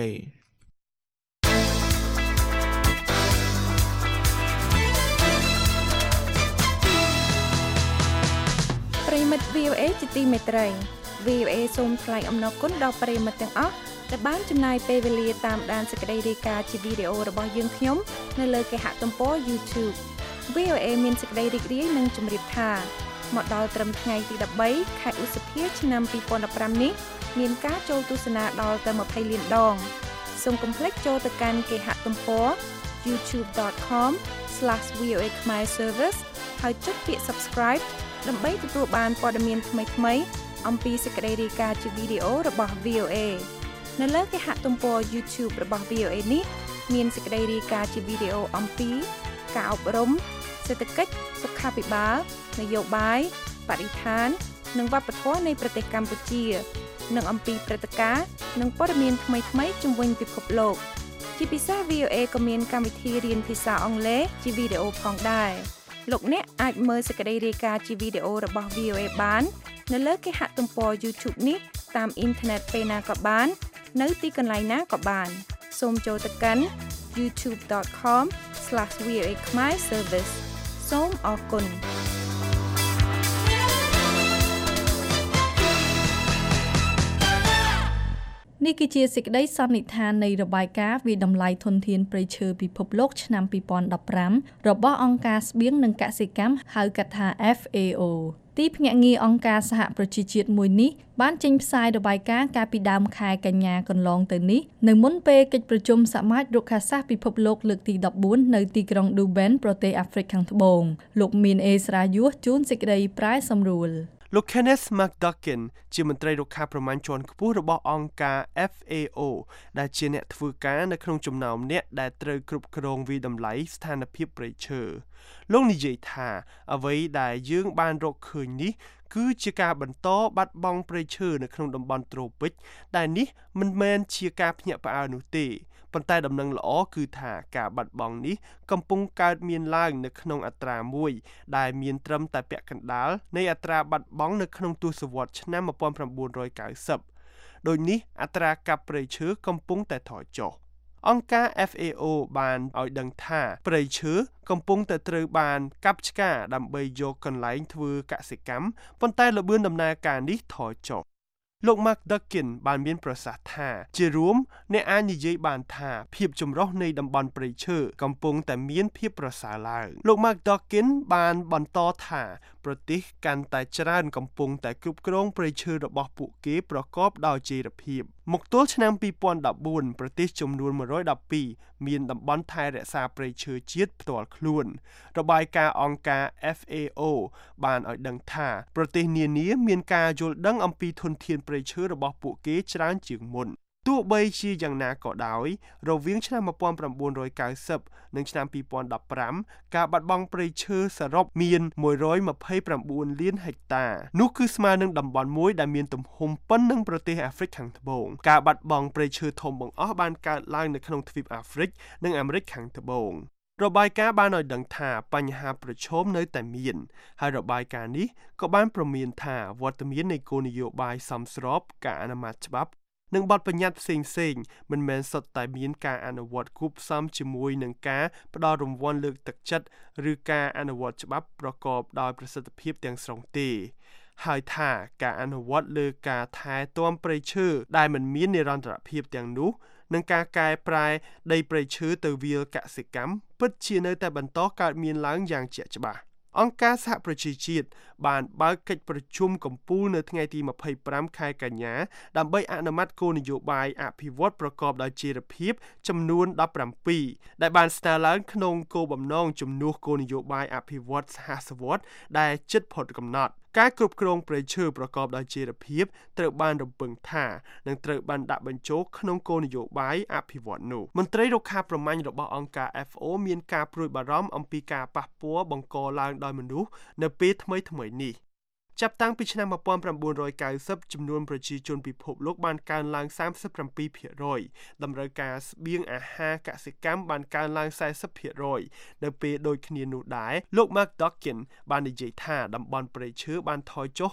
ប្រិមិត្ត VOA ជាទីមេត្រី VOA សូមថ្លែងអំណរគុណដល់ប្រិមិត្តទាំងអស់ដែលបានចំណាយពេលវេលាតាមដានសេចក្តីរាយការណ៍ជាវីដេអូរបស់យើងខ្ញុំនៅលើគេហទំព័រ YouTube VOA មានសេចក្តីរីករាយនិងជម្រាបថាមកដល់ត្រឹមថ្ងៃទី13ខែឧសភាឆ្នាំ2015នេះមានការចូលទស្សនាដល់ទៅ20លានដងសូមកុំភ្លេចចូលទៅកាន់គេហទំព័រ youtube.com/VOA Khmer Service ហើយចុចពាក្យ Subscribe ដើម្បីទទួលបានព័ត៌មានថ្មីៗអំពីសេចក្តីរាយការណ៍ជាវីដេអូរបស់ VOA នៅលើគេហទំព័រ YouTube របស់ VOA នេះមានសេចក្តីរាយការណ៍ជាវីដេអូអំពីការអប់រំសេដ្ឋកិច្ចសុខាភិបាលនយោបាយបរិស្ថាននិងវប្បធម៌នៃប្រទេសកម្ពុជានិងអំពីព្រឹត្តិការណ៍និងព័ត៌មានថ្មីៗជុំវិញពិភពលោកជាពិសេស VOA ក៏មានកម្មវិធីរៀនភាសាអង់គ្លេសជាវីដេអូផងដែរលោកអ្នកអាចមើលសេចក្តីរាយការណ៍ជាវីដេអូរបស់ VOA បាននៅលើគេហទំព័រ YouTube នេះតាមអ៊ីនធឺណិតពេលណាក៏បាននៅទីកន្លែងណាក៏បានសូមចូលទៅកាន់ youtube.com/VOA Khmer Service សូមអរគុណនេះគឺជាសេចក្តីសន្និដ្ឋាននៃរបាយការណ៍វិតម្លៃធនធានព្រៃឈើពិភពលោកឆ្នាំ2015របស់អង្គការស្បៀងនិងកសិកម្មហៅកាត់ថា FAO ទីភ្នាក់ងារអង្គការសហប្រជាជាតិមួយនេះបានចេញផ្សាយរបាយការណ៍កាលពីដើមខែកញ្ញាកន្លងទៅនេះនៅមុនពេលកិច្ចប្រជុំសមាជរុក្ខាសាស្ត្រពិភពលោកលើកទី14នៅទីក្រុង Durban ប្រទេសអាហ្វ្រិកខាងត្បូងលោកមានអេស្រាយុះជូនសេចក្តីប្រែសម្រួលលោក Kenneth McDuckin ជាមន្ត្រីរុក្ខាប្រមាញ់ជាន់ខ្ពស់របស់អង្គការ FAO ដែលជាអ្នកធ្វើការនៅក្នុងចំណោមអ្នកដែលត្រូវគ្រប់គ្រងវិតម្លៃស្ថានភាពព្រៃឈើលោកនិយាយថាអ្វីដែលយើងបានរកឃើញនេះគឺជាការបន្តបាត់បង់ព្រៃឈើនៅក្នុងតំបន់ត្រូពិចដែលនេះមិនមែនជាការភ្ញាក់ផ្អើលនោះទេប៉ុន្តែដំណឹងល្អគឺថាការបាត់បង់នេះកំពុងកើតមានឡើងនៅក្នុងអត្រាមួយដែលមានត្រឹមតែពាក់កណ្ដាលនៃអត្រាបាត់បង់នៅក្នុងទសវត្សរ៍ឆ្នាំ1990ដូចនេះអត្រាកាប់ព្រៃឈើកំពុងតែថយចុះអង្គការ FAO បានឲ្យដឹងថាព្រៃឈើកំពុងតែត្រូវបានកាប់ឆ្ការដើម្បីយកកន្លែងធ្វើកសិកម្មប៉ុន្តែល្បឿនដំណើរការនេះថយចុះលោក McDuckin បានមានប្រសាសន៍ថាជារួមអ្នកអាចនិយាយបានថាភាពចម្រុះនៃតំបន់ព្រៃឈើកំពុងតែមានភាពប្រសើរឡើងលោក McDuckin បានបន្តថាប្រទេសកាន់តែច្រើនកំពុងតែគ្រប់គ្រងព្រៃឈើរបស់ពួកគេប្រកបដោយចីរភាពមកទល់ឆ្នាំ2014ប្រទេសចំនួន112មានតំបន់ថែរក្សាព្រៃឈើជាតិផ្ទាល់ខ្លួនរបាយការណ៍អង្គការ FAO បានឲ្យដឹងថាប្រទេសនានាមានការយល់ដឹងអំពីធនធានព្រៃឈើរបស់ពួកគេច្រើនជាងមុនទោះបីជាយ៉ាងណាក៏ដោយរវាងឆ្នាំ1990និងឆ្នាំ2015ការបាត់បង់ព្រៃឈើសរុបមាន129លានហិកតានោះគឺស្មើនឹងតំបន់មួយដែលមានទំហំប៉ុននឹងប្រទេសអាហ្វ្រិកខាងត្បូងការបាត់បង់ព្រៃឈើធំបង្អស់បានកើតឡើងនៅក្នុងទ្វីបអាហ្វ្រិកនិងអាមេរិកខាងត្បូងរបាយការណ៍បានឲ្យដឹងថាបញ្ហាប្រឈមនៅតែមានហើយរបាយការណ៍នេះក៏បានព្រមានថាវត្តមាននៃគោលនយោបាយសមស្របការអនុម័តច្បាប់និងបទបញ្ញត្តិផ្សេងៗមិនមែនសុទ្ធតែមានការអនុវត្តគួបផ្សំជាមួយនឹងការផ្ដល់រង្វាន់លើកទឹកចិត្តឬការអនុវត្តច្បាប់ប្រកបដោយប្រសិទ្ធភាពទាំងស្រុងទេហើយថាការអនុវត្តលើការថែទាំព្រៃឈើដែលមិនមាននិរន្តរភាពទាំងនោះនិងការកែប្រែដីព្រៃឈើទៅវាលកសិកម្មពិតជានៅតែបន្តកើតមានឡើងយ៉ាងជាក់ច្បាស់អង្គការសហប្រជាជាតិបានបើកកិច្ចប្រជុំកំពូលនៅថ្ងៃទី25ខែកញ្ញាដើម្បីអនុម័តគោលនយោបាយអភិវឌ្ឍប្រកបដោយចីរភាពចំនួន17ដែលបានស្នើឡើងក្នុងគោលបំណងជំនួសគោលនយោបាយអភិវឌ្ឍសហសវត្សរ៍ដែលជិតផុតកំណត់ការគ្រប់គ្រងព្រៃឈើប្រកបដោយចីរភាពត្រូវបានរំពឹងថានឹងត្រូវបានដាក់បញ្ចូលក្នុងគោលនយោបាយអភិវឌ្ឍន៍នោះមន្ត្រីរុក្ខាប្រមាញ់របស់អង្គការ FAO មានការព្រួយបារម្ភអំពីការប៉ះពាល់បង្កឡើងដោយមនុស្សនៅពេលថ្មីៗនេះចាប់តាំងពីឆ្នាំ1990ចំនួនប្រជាជនពិភពលោកបានកើនឡើង 37% តម្រូវការស្បៀងអាហារកសិកម្មបានកើនឡើង 40% នៅពេលដូចគ្នានោះដែរលោក McDuckin បាននិយាយថាតំបន់ព្រៃឈើបានថយចុះ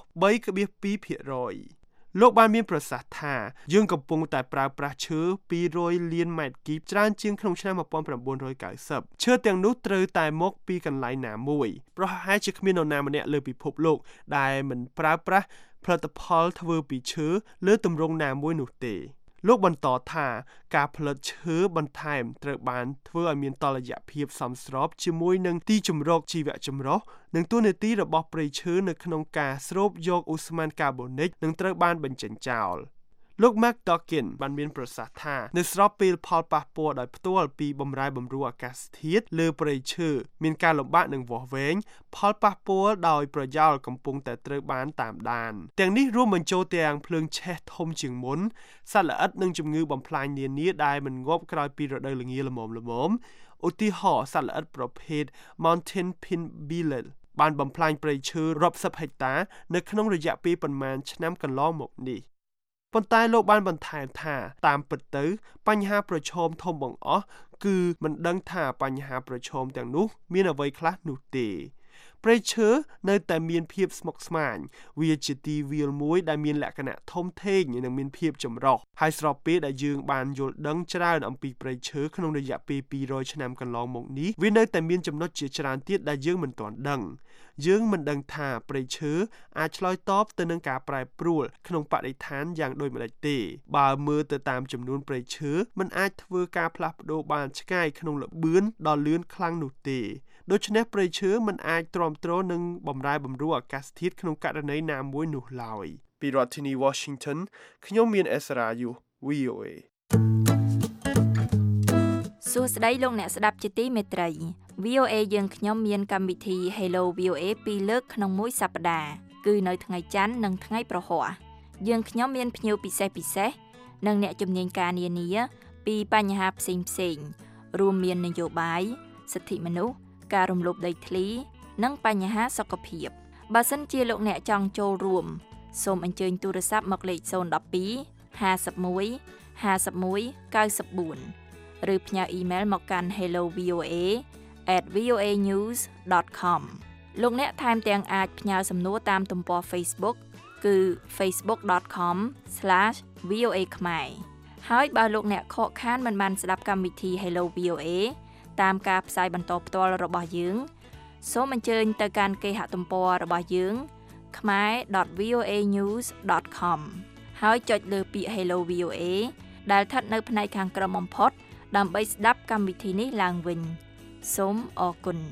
3.2%លោកបានមានប្រសាសន៍ថាយើងកំពុងតែប្រើប្រាស់ឈើ200លានម៉ែត្រគីបច្រើនជាងក្នុងឆ្នាំ1990ឈើទាំងនោះត្រូវតែមកពីកន្លែងណាមួយប្រហែលជាគ្មាននរណាម្នាក់លើពិភពលោកដែលមិនប្រើប្រាស់ផលិតផលធ្វើពីឈើលើទម្រង់ណាមួយនោះទេលោកបន្តថាការផលិតឈើបន្ថែមត្រូវបានធ្វើឲ្យមានតុល្យភាពសមស្របជាមួយនឹងទីជម្រកជីវៈចម្រុះនិងតួនាទីរបស់ព្រៃឈើនៅក្នុងការស្រូបយកឧស្ម័នកាបូនិកនិងត្រូវបានបញ្ចេញចោលលោក Mark Dawkins បានមានប្រសាសន៍ថានៅស្របពេលផលប៉ះពាល់ដោយផ្ទាល់ពីបម្រែបម្រួលអាកាសធាតុលើព្រៃឈើមានការលំបាកនឹងវាស់វែងផលប៉ះពាល់ដោយប្រយោលកំពុងតែត្រូវបានតាមដានទាំងនេះរួមបញ្ចូលទាំងភ្លើងឆេះធំជាងមុនសត្វល្អិតនិងជំងឺបំផ្លាញនានាដែលមិនងាប់ក្រោយពីរដូវល្ងាល្មមឧទាហរណ៍សត្វល្អិតប្រភេទ Mountain Pinbillel បានបំផ្លាញព្រៃឈើរាប់សិបហិកតានៅក្នុងរយៈពេលប៉ុន្មានឆ្នាំកន្លងមកនេះប៉ុន្តែលោកបានបន្ថែមថាតាមពិតទៅបញ្ហាប្រឈមធំបង្អស់គឺមិនដឹងថាបញ្ហាប្រឈមទាំងនោះមានអ្វីខ្លះនោះទេព្រៃឈើនៅតែមានភាពស្មុគស្មាញវាជាទីវាលមួយដែលមានលក្ខណៈធំធេងនិងមានភាពចម្រុះហើយស្របពេលដែលយើងបានយល់ដឹងច្រើនអំពីព្រៃឈើក្នុងរយៈពេល200ឆ្នាំកន្លងមកនេះវានៅតែមានចំណុចជាច្រើនទៀតដែលយើងមិនទាន់ដឹងយើងមិនដឹងថាព្រៃឈើអាចឆ្លើយតបទៅនឹងការប្រែប្រួលក្នុងបរិស្ថានយ៉ាងដូចម្តេចទេបើមើលទៅតាមចំនួនព្រៃឈើมันអាចធ្វើការផ្លាស់ប្ដូរបានឆ្ងាយក្នុងល្បឿនដ៏លឿនខ្លាំងនោះទេដូច្នេះព្រៃឈើមិនអាចទ្រាំទ្រនឹងបម្រែបម្រួលអាកាសធាតុក្នុងករណីណាមួយនោះឡើយពីរដ្ឋធានី Washington ខ្ញុំមានអេសារ៉ាយុ VOA សួស្តីលោកអ្នកស្ដាប់ជាទីមេត្រី VOA យើងខ្ញុំមានកម្មវិធី Hello VOA 2លើកក្នុងមួយសប្តាហ៍គឺនៅថ្ងៃច័ន្ទនិងថ្ងៃប្រហ័សយើងខ្ញុំមានភ្ញៀវពិសេសនិងអ្នកជំនាញការនានាពីបញ្ហាផ្សេងរួមមាននយោបាយសិទ្ធិមនុស្សការរំលោភដីធ្លីនិងបញ្ហាសុខភាពបើសិនជាលោកអ្នកចង់ចូលរួមសូមអញ្ជើញទូរស័ព្ទមកលេខ012 51 51 94 ឬផ្ញើអ៊ីមែលមកកាន់ hellovoa@voanews.com លោកអ្នកថែមទាំងអាចផ្ញើសំណួរតាមទំព័រ Facebook គឺ facebook.com/voa ខ្មែរហើយបើលោកអ្នកខកខានមិនបានស្ដាប់កម្មវិធី Hello VOA តាមការផ្សាយបន្តផ្ទាល់របស់យើងសូមអញ្ជើញទៅកាន់គេហទំព័ររបស់យើង khmer.voanews.com ហើយចុចលើពាក្យ Hello VOA ដែលស្ថិតនៅផ្នែកខាងក្រោមបំផុតដើម្បីស្ដាប់កម្មវិធីនេះឡើងវិញសូមអរគុណ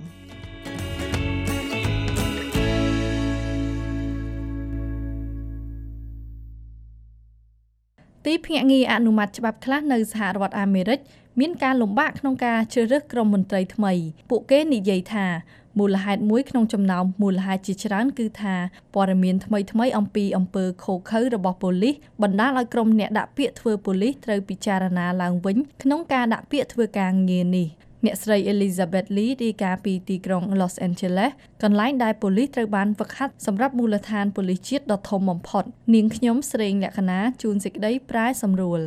ទីភ្នាក់ងារអនុម័តច្បាប់ខ្លះនៅសហរដ្ឋអាមេរិកមានការលំបាកក្នុងការជ្រើសរើសក្រុមមន្ត្រីថ្មីពួកគេនិយាយថាមូលហេតុមួយក្នុងចំណោមមូលហេតុជាច្រើនគឺថាព័ត៌មានថ្មីអំពីអំពើឃោរឃៅរបស់ប៉ូលីសបណ្ដាលឲ្យក្រុមអ្នកដាក់ពាក្យធ្វើប៉ូលីសត្រូវពិចារណាឡើងវិញក្នុងការដាក់ពាក្យធ្វើការងារនេះអ្នកស្រី Elizabeth Lee រាយការណ៍ពីទីក្រុង Los Angeles កន្លែងដែលប៉ូលីសត្រូវបានហ្វឹកហាត់សម្រាប់មូលដ្ឋានប៉ូលីសជាតិដ៏ធំបំផុតនាងខ្ញុំស្រេងលក្ខណាជួនសេចក្តីប្រែសម្រួល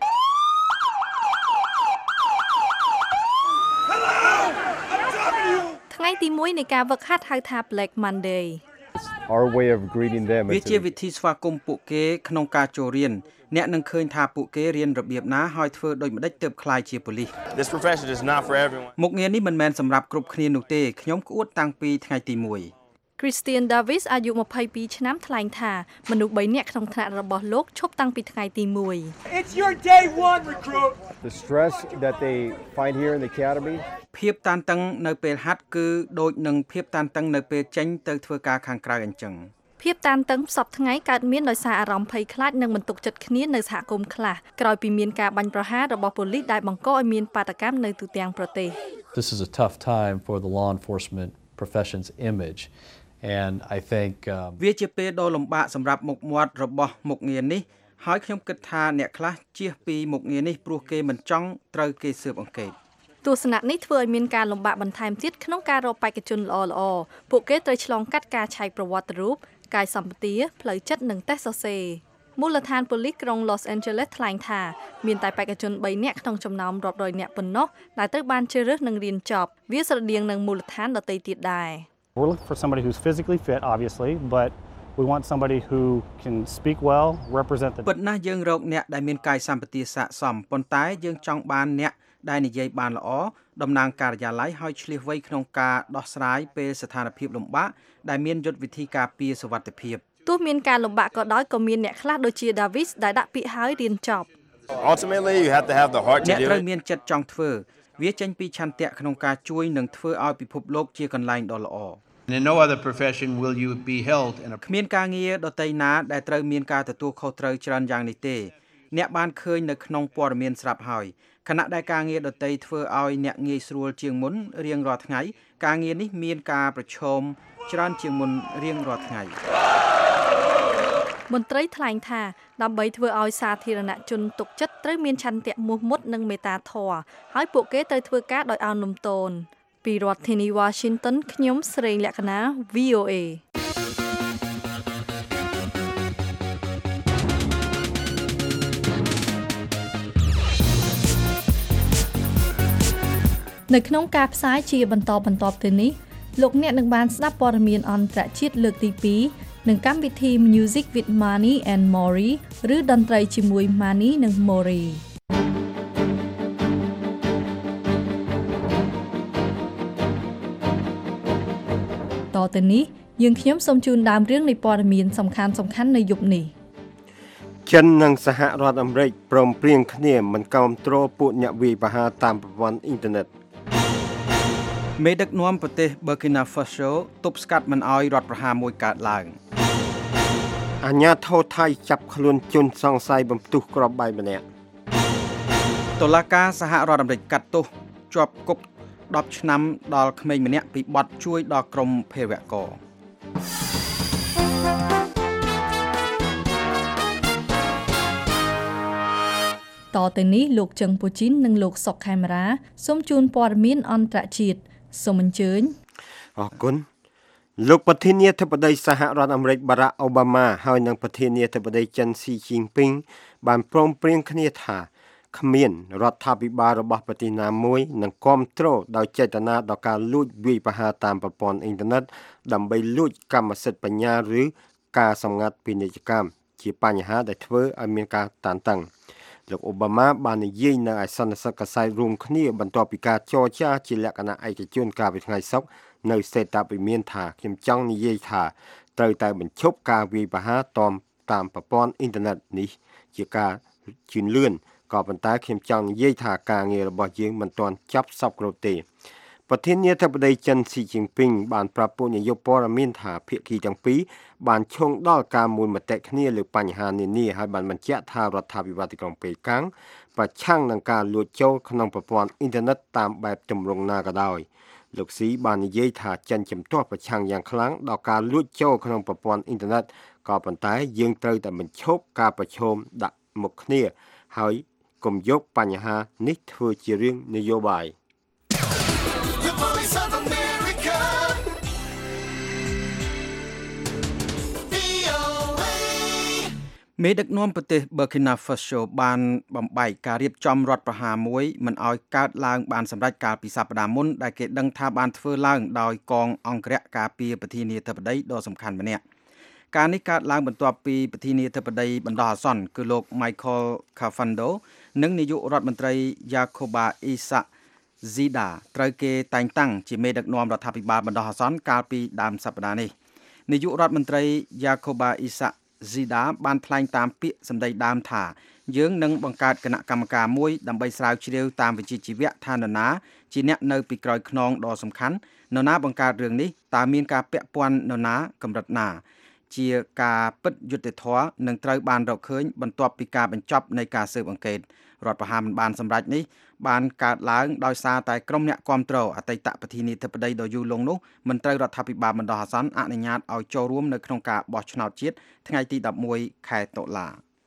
ថ្ងៃទី1នៃការហ្វឹកហាត់ហៅថា Black Monday Our way of greeting them វាជាវិធីស្វាគមន៍ពួកគេក្នុងការចូលរៀនអ្នកនឹងឃើញថាពួកគេរៀនរបៀបណាហើយធ្វើដូចម្ដេចទើបក្លាយជាប៉ូលីស This profession is not for everyone មុខងារនេះមិនមែនសម្រាប់គ្រប់គ្នានោះទេខ្ញុំក្អួតតាំងពីថ្ងៃទី1 Christian Davis អាយុ22ឆ្នាំថ្លែងថាមនុស្ស3នាក់ក្នុងថ្នាក់របស់លោកឈប់តាំងពីថ្ងៃទី1 It's your day 1 recruit The stress that they find here in the academy ភាពតានតឹងនៅពេលហាត់គឺដូចនឹងភាពតានតឹងនៅពេលចេញទៅធ្វើការខាងក្រៅអញ្ចឹងភាពតានតឹងសពថ្ងៃកើតមានដោយសារអារម្មណ៍ភ័យខ្លាចនិងមិនទុកចិត្តគ្នានៅសហគមន៍ខ្លះក្រោយពីមានការបាញ់ប្រហាររបស់ប៉ូលីសដែលបង្កឲ្យមានបាតកម្មនៅទូទាំងប្រទេស This is a tough time for the law enforcement profession's image and I think វាជាពេលដ៏លំបាកសម្រាប់មុខមាត់របស់មុខងារនេះហើយខ្ញុំគិតថាអ្នកខ្លះជៀសពីមុខងារនេះព្រោះគេមិនចង់ត្រូវគេស៊ើបអង្កេតទស្សនៈនេះធ្វើឲ្យមានការលំបាកបន្ថែមទៀតក្នុងការរកបេក្ខជនល្អៗពួកគេត្រូវឆ្លងកាត់ការឆែកប្រវត្តិរូបកាយសម្បទាផ្លូវចិត្តនិងតេស្តសរសេរមូលដ្ឋានប៉ូលីសក្រុង Los Angeles ថ្លែងថាមានតែបេក្ខជន3នាក់ក្នុងចំណោមរាប់រយនាក់ប៉ុណ្ណោះដែលត្រូវបានជ្រើសរើសនិងរៀនចប់វាស្រដៀងនឹងមូលដ្ឋានដទៃទៀតដែរ We're looking for somebody who's physically fit obviously but we want somebody who can speak well represent the ពិតណាស់យើងរកអ្នកដែលមានកាយសម្បទាស័ក្តិសមប៉ុន្តែយើងចង់បានអ្នកដែលនិយាយបានល្អតំណាងការិយាល័យហើយឆ្លៀសវៃក្នុងការដោះស្រាយពេលស្ថានភាពលំបាកដែលមានយុទ្ធវិធីការពារសុវត្ថិភាពទោះមានការលំបាកក៏ដោយក៏មានអ្នកខ្លះដូចជា Davis ដែលដាក់ពាក្យហើយរៀនចប់ Ultimately you have to have the heart to do it អ្នកត្រូវមានចិត្តចង់ធ្វើវាចេញពីឆន្ទៈក្នុងការជួយនិងធ្វើឲ្យពិភពលោកជាកន្លែងដ៏ល្អ In no other profession will you be held in a គ្មានការងារដទៃណាដែលត្រូវមានការទទួលខុសត្រូវច្រើនយ៉ាងនេះទេអ្នកបានឃើញនៅក្នុងព័ត៌មានស្រាប់ហើយខណៈដែលការងារដទៃធ្វើឲ្យអ្នកងាយស្រួលជាងមុនរៀងរាល់ថ្ងៃការងារនេះមានការប្រឈមច្រើនជាងមុនរៀងរាល់ថ្ងៃមន្ត្រីថ្លែងថាដើម្បីធ្វើឲ្យសាធារណជនទុកចិត្តត្រូវមានឆន្ទៈមោះមុតនិងមេត្តាធម៌ហើយពួកគេត្រូវធ្វើការដោយឱនលំទោនពីរដ្ឋធានី Washington ខ្ញុំស្រីលក្ខណា VOA នៅក្នុងការផ្សាយជាបន្តទៅនេះលោកអ្នកនឹងបានស្ដាប់ព័ត៌មានអន្តរជាតិលើកទី2និងកម្មវិធី Music with Mani and Mori ឬតន្ត្រីជាមួយ Mani និង Mori តទៅនេះយើងខ្ញុំសូមជូនដើមរឿងនៃព័ត៌មានសំខាន់នៅយប់នេះចិននិងសហរដ្ឋអាមេរិកព្រមព្រៀងគ្នាមិនគាំទ្រពួកអ្នកវាយប្រហារតាមប្រព័ន្ធអ៊ីនធឺណិតមេដឹកនាំប្រទេស Burkina Faso ទប់ស្កាត់មិនឲ្យរដ្ឋប្រហារមួយកើតឡើងអាជ្ញាធរថៃចាប់ខ្លួនជនសង្ស័យបំផ្ទុះគ្រាប់បែកម្នាក់តុលាការសហរដ្ឋអាមេរិកកាត់ទោសជាប់គុក10ឆ្នាំដល់ក្មេងម្នាក់ពីបទជួយដល់ក្រុមភេរវករតទៅនេះលោកជឹងពូជីននិងលោកសុកខេមរាសូមជូនព័ត៌មានអន្តរជាតិសូមអញ្ជើញអរគុណលោកប្រធានាធិបតីសហរដ្ឋអាមេរិកបារ៉ាក់អូបាម៉ាហើយនិងប្រធានាធិបតីចិនស៊ីជីនពីងបានព្រមព្រៀងគ្នាថាគ្មានរដ្ឋាភិបាលរបស់ប្រទេសណាមួយនឹងគាំទ្រដោយចេតនាដល់ការលួចវាយប្រហារតាមប្រព័ន្ធអ៊ីនធឺណិតដើម្បីលួចកម្មសិទ្ធិបញ្ញាឬការសម្ងាត់ពាណិជ្ជកម្មជាបញ្ហាដែលធ្វើឲ្យមានការតានតឹងលោកអូបាម៉ាបាននិយាយនៅឯសន្និសីទកាសែតរួមគ្នាបន្ទាប់ពីការចរចាជាលក្ខណៈឯកជនកាលពីថ្ងៃសុក្រនៅសេតាវិមានថាខ្ញុំចង់និយាយថាត្រូវតែបញ្ឈប់ការវាយប្រហារតាមប្រព័ន្ធអ៊ីនធឺណិតនេះជាការជឿនលឿនក៏ប៉ុន្តែខ្ញុំចង់និយាយថាការងាររបស់យើងមិនទាន់ចប់សពគ្រប់ទេប្រធានាធិបតីចិនស៊ីជីនពីងបានប្រាប់ពួកនាយកព័ត៌មានថាភាគីទាំងពីរបានឈោងដល់ការមួយមតិគ្នាលើបញ្ហានានាហើយបានបញ្ជាក់ថារដ្ឋាភិបាលទីក្រុងប៉េកាំងប្រឆាំងនឹងការលួចចូលក្នុងប្រព័ន្ធអ៊ីនធឺណិតតាមបែបទម្រង់ណាក៏ដោយលោកស៊ីបាននិយាយថាចិនជំទាស់ប្រឆាំងយ៉ាងខ្លាំងដល់ការលួចចូលក្នុងប្រព័ន្ធអ៊ីនធឺណិតក៏ប៉ុន្តែយើងត្រូវតែបញ្ឈប់ការប្រឈមដាក់មុខគ្នាហើយកុំយកបញ្ហានេះធ្វើជារឿងនយោបាយមេដឹកនាំប្រទេស Burkina Faso បានបំបែកការរៀបចំរដ្ឋប្រហារមួយមិនឲ្យកើតឡើងបានសម្រេចកាលពីសប្តាហ៍មុនដែលគេដឹងថាបានធ្វើឡើងដោយកងអង្គរៈការពារប្រធានាធិបតីដ៏សំខាន់ម្នាក់ការនេះកើតឡើងបន្ទាប់ពីប្រធានាធិបតីបណ្ដោះអាសន្នគឺលោក Michael Kafando និងនាយករដ្ឋមន្ត្រី Yacoba Isaac Zida ត្រូវគេតែងតាំងជាមេដឹកនាំរដ្ឋាភិបាលបណ្ដោះអាសន្នកាលពីដើមសប្តាហ៍នេះនាយករដ្ឋមន្ត្រី Yacoba Isaac Zida បានថ្លែងតាមពាក្យសម្ដីដើមថាយើងនឹងបង្កើតគណៈកម្មការមួយដើម្បីស្រាវជ្រាវតាមវិជ្ជាជីវៈថានរណាជាអ្នកនៅពីក្រោយខ្នងដ៏សំខាន់នរណាបង្កើតរឿងនេះតើមានការពាក់ព័ន្ធនរណាកម្រិតណាជាការពិតយុត្តិធម៌នឹងត្រូវបានរកឃើញបន្ទាប់ពីការបញ្ចប់នៃការស៊ើបអង្កេតរដ្ឋប្រហារមិនបានសម្រេចនេះបានកើតឡើងដោយសារតែក្រុមអ្នកគាំទ្រអតីតប្រធានាធិបតីដ៏យូរលង់នោះមិនត្រូវរដ្ឋាភិបាលបណ្ដោះអាសន្នអនុញ្ញាតឲ្យចូលរួមនៅក្នុងការបោះឆ្នោតជាតិថ្ងៃទី11ខែតុលា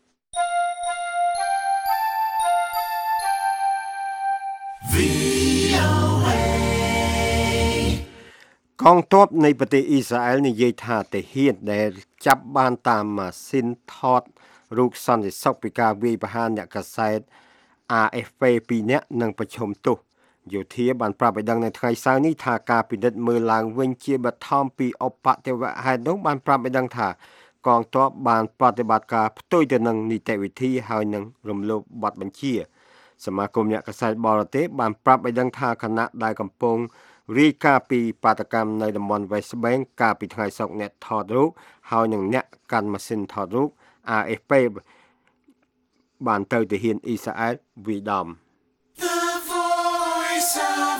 កងទ័ពនៃប្រទេសអ៊ីស្រាអែលនិយាយថាទាហានដែលចាប់បានតាមម៉ាស៊ីនថតរូបសន្តិសុខពីការវាយប្រហារអ្នកកាសែត AFP 2នាក់នឹងប្រឈមទោសយោធាបានប្រាប់ឲ្យដឹងនៅថ្ងៃសៅរ៍នេះថាការពិនិត្យមើលឡើងវិញជាបឋមពីឧបទ្ទវហេតុនោះបានប្រាប់ឲ្យដឹងថាកងទ័ពបានប្រតិបត្តិការផ្ទុយទៅនឹងនីតិវិធីហើយនឹងរំលោភបទបញ្ជាសមាគមអ្នកកាសែតបរទេសបានប្រាប់ឲ្យដឹងថាគណៈដែលកំពុងរាយការណ៍ពីបាតកម្មនៅតំបន់ West Bank កាលពីថ្ងៃសុក្រអ្នកថតរូបហើយនឹងអ្នកកាន់ម៉ាស៊ីនថតរូប AFP បានទៅទាហានអ៊ីស្រាអែលវាយដំ The Voice of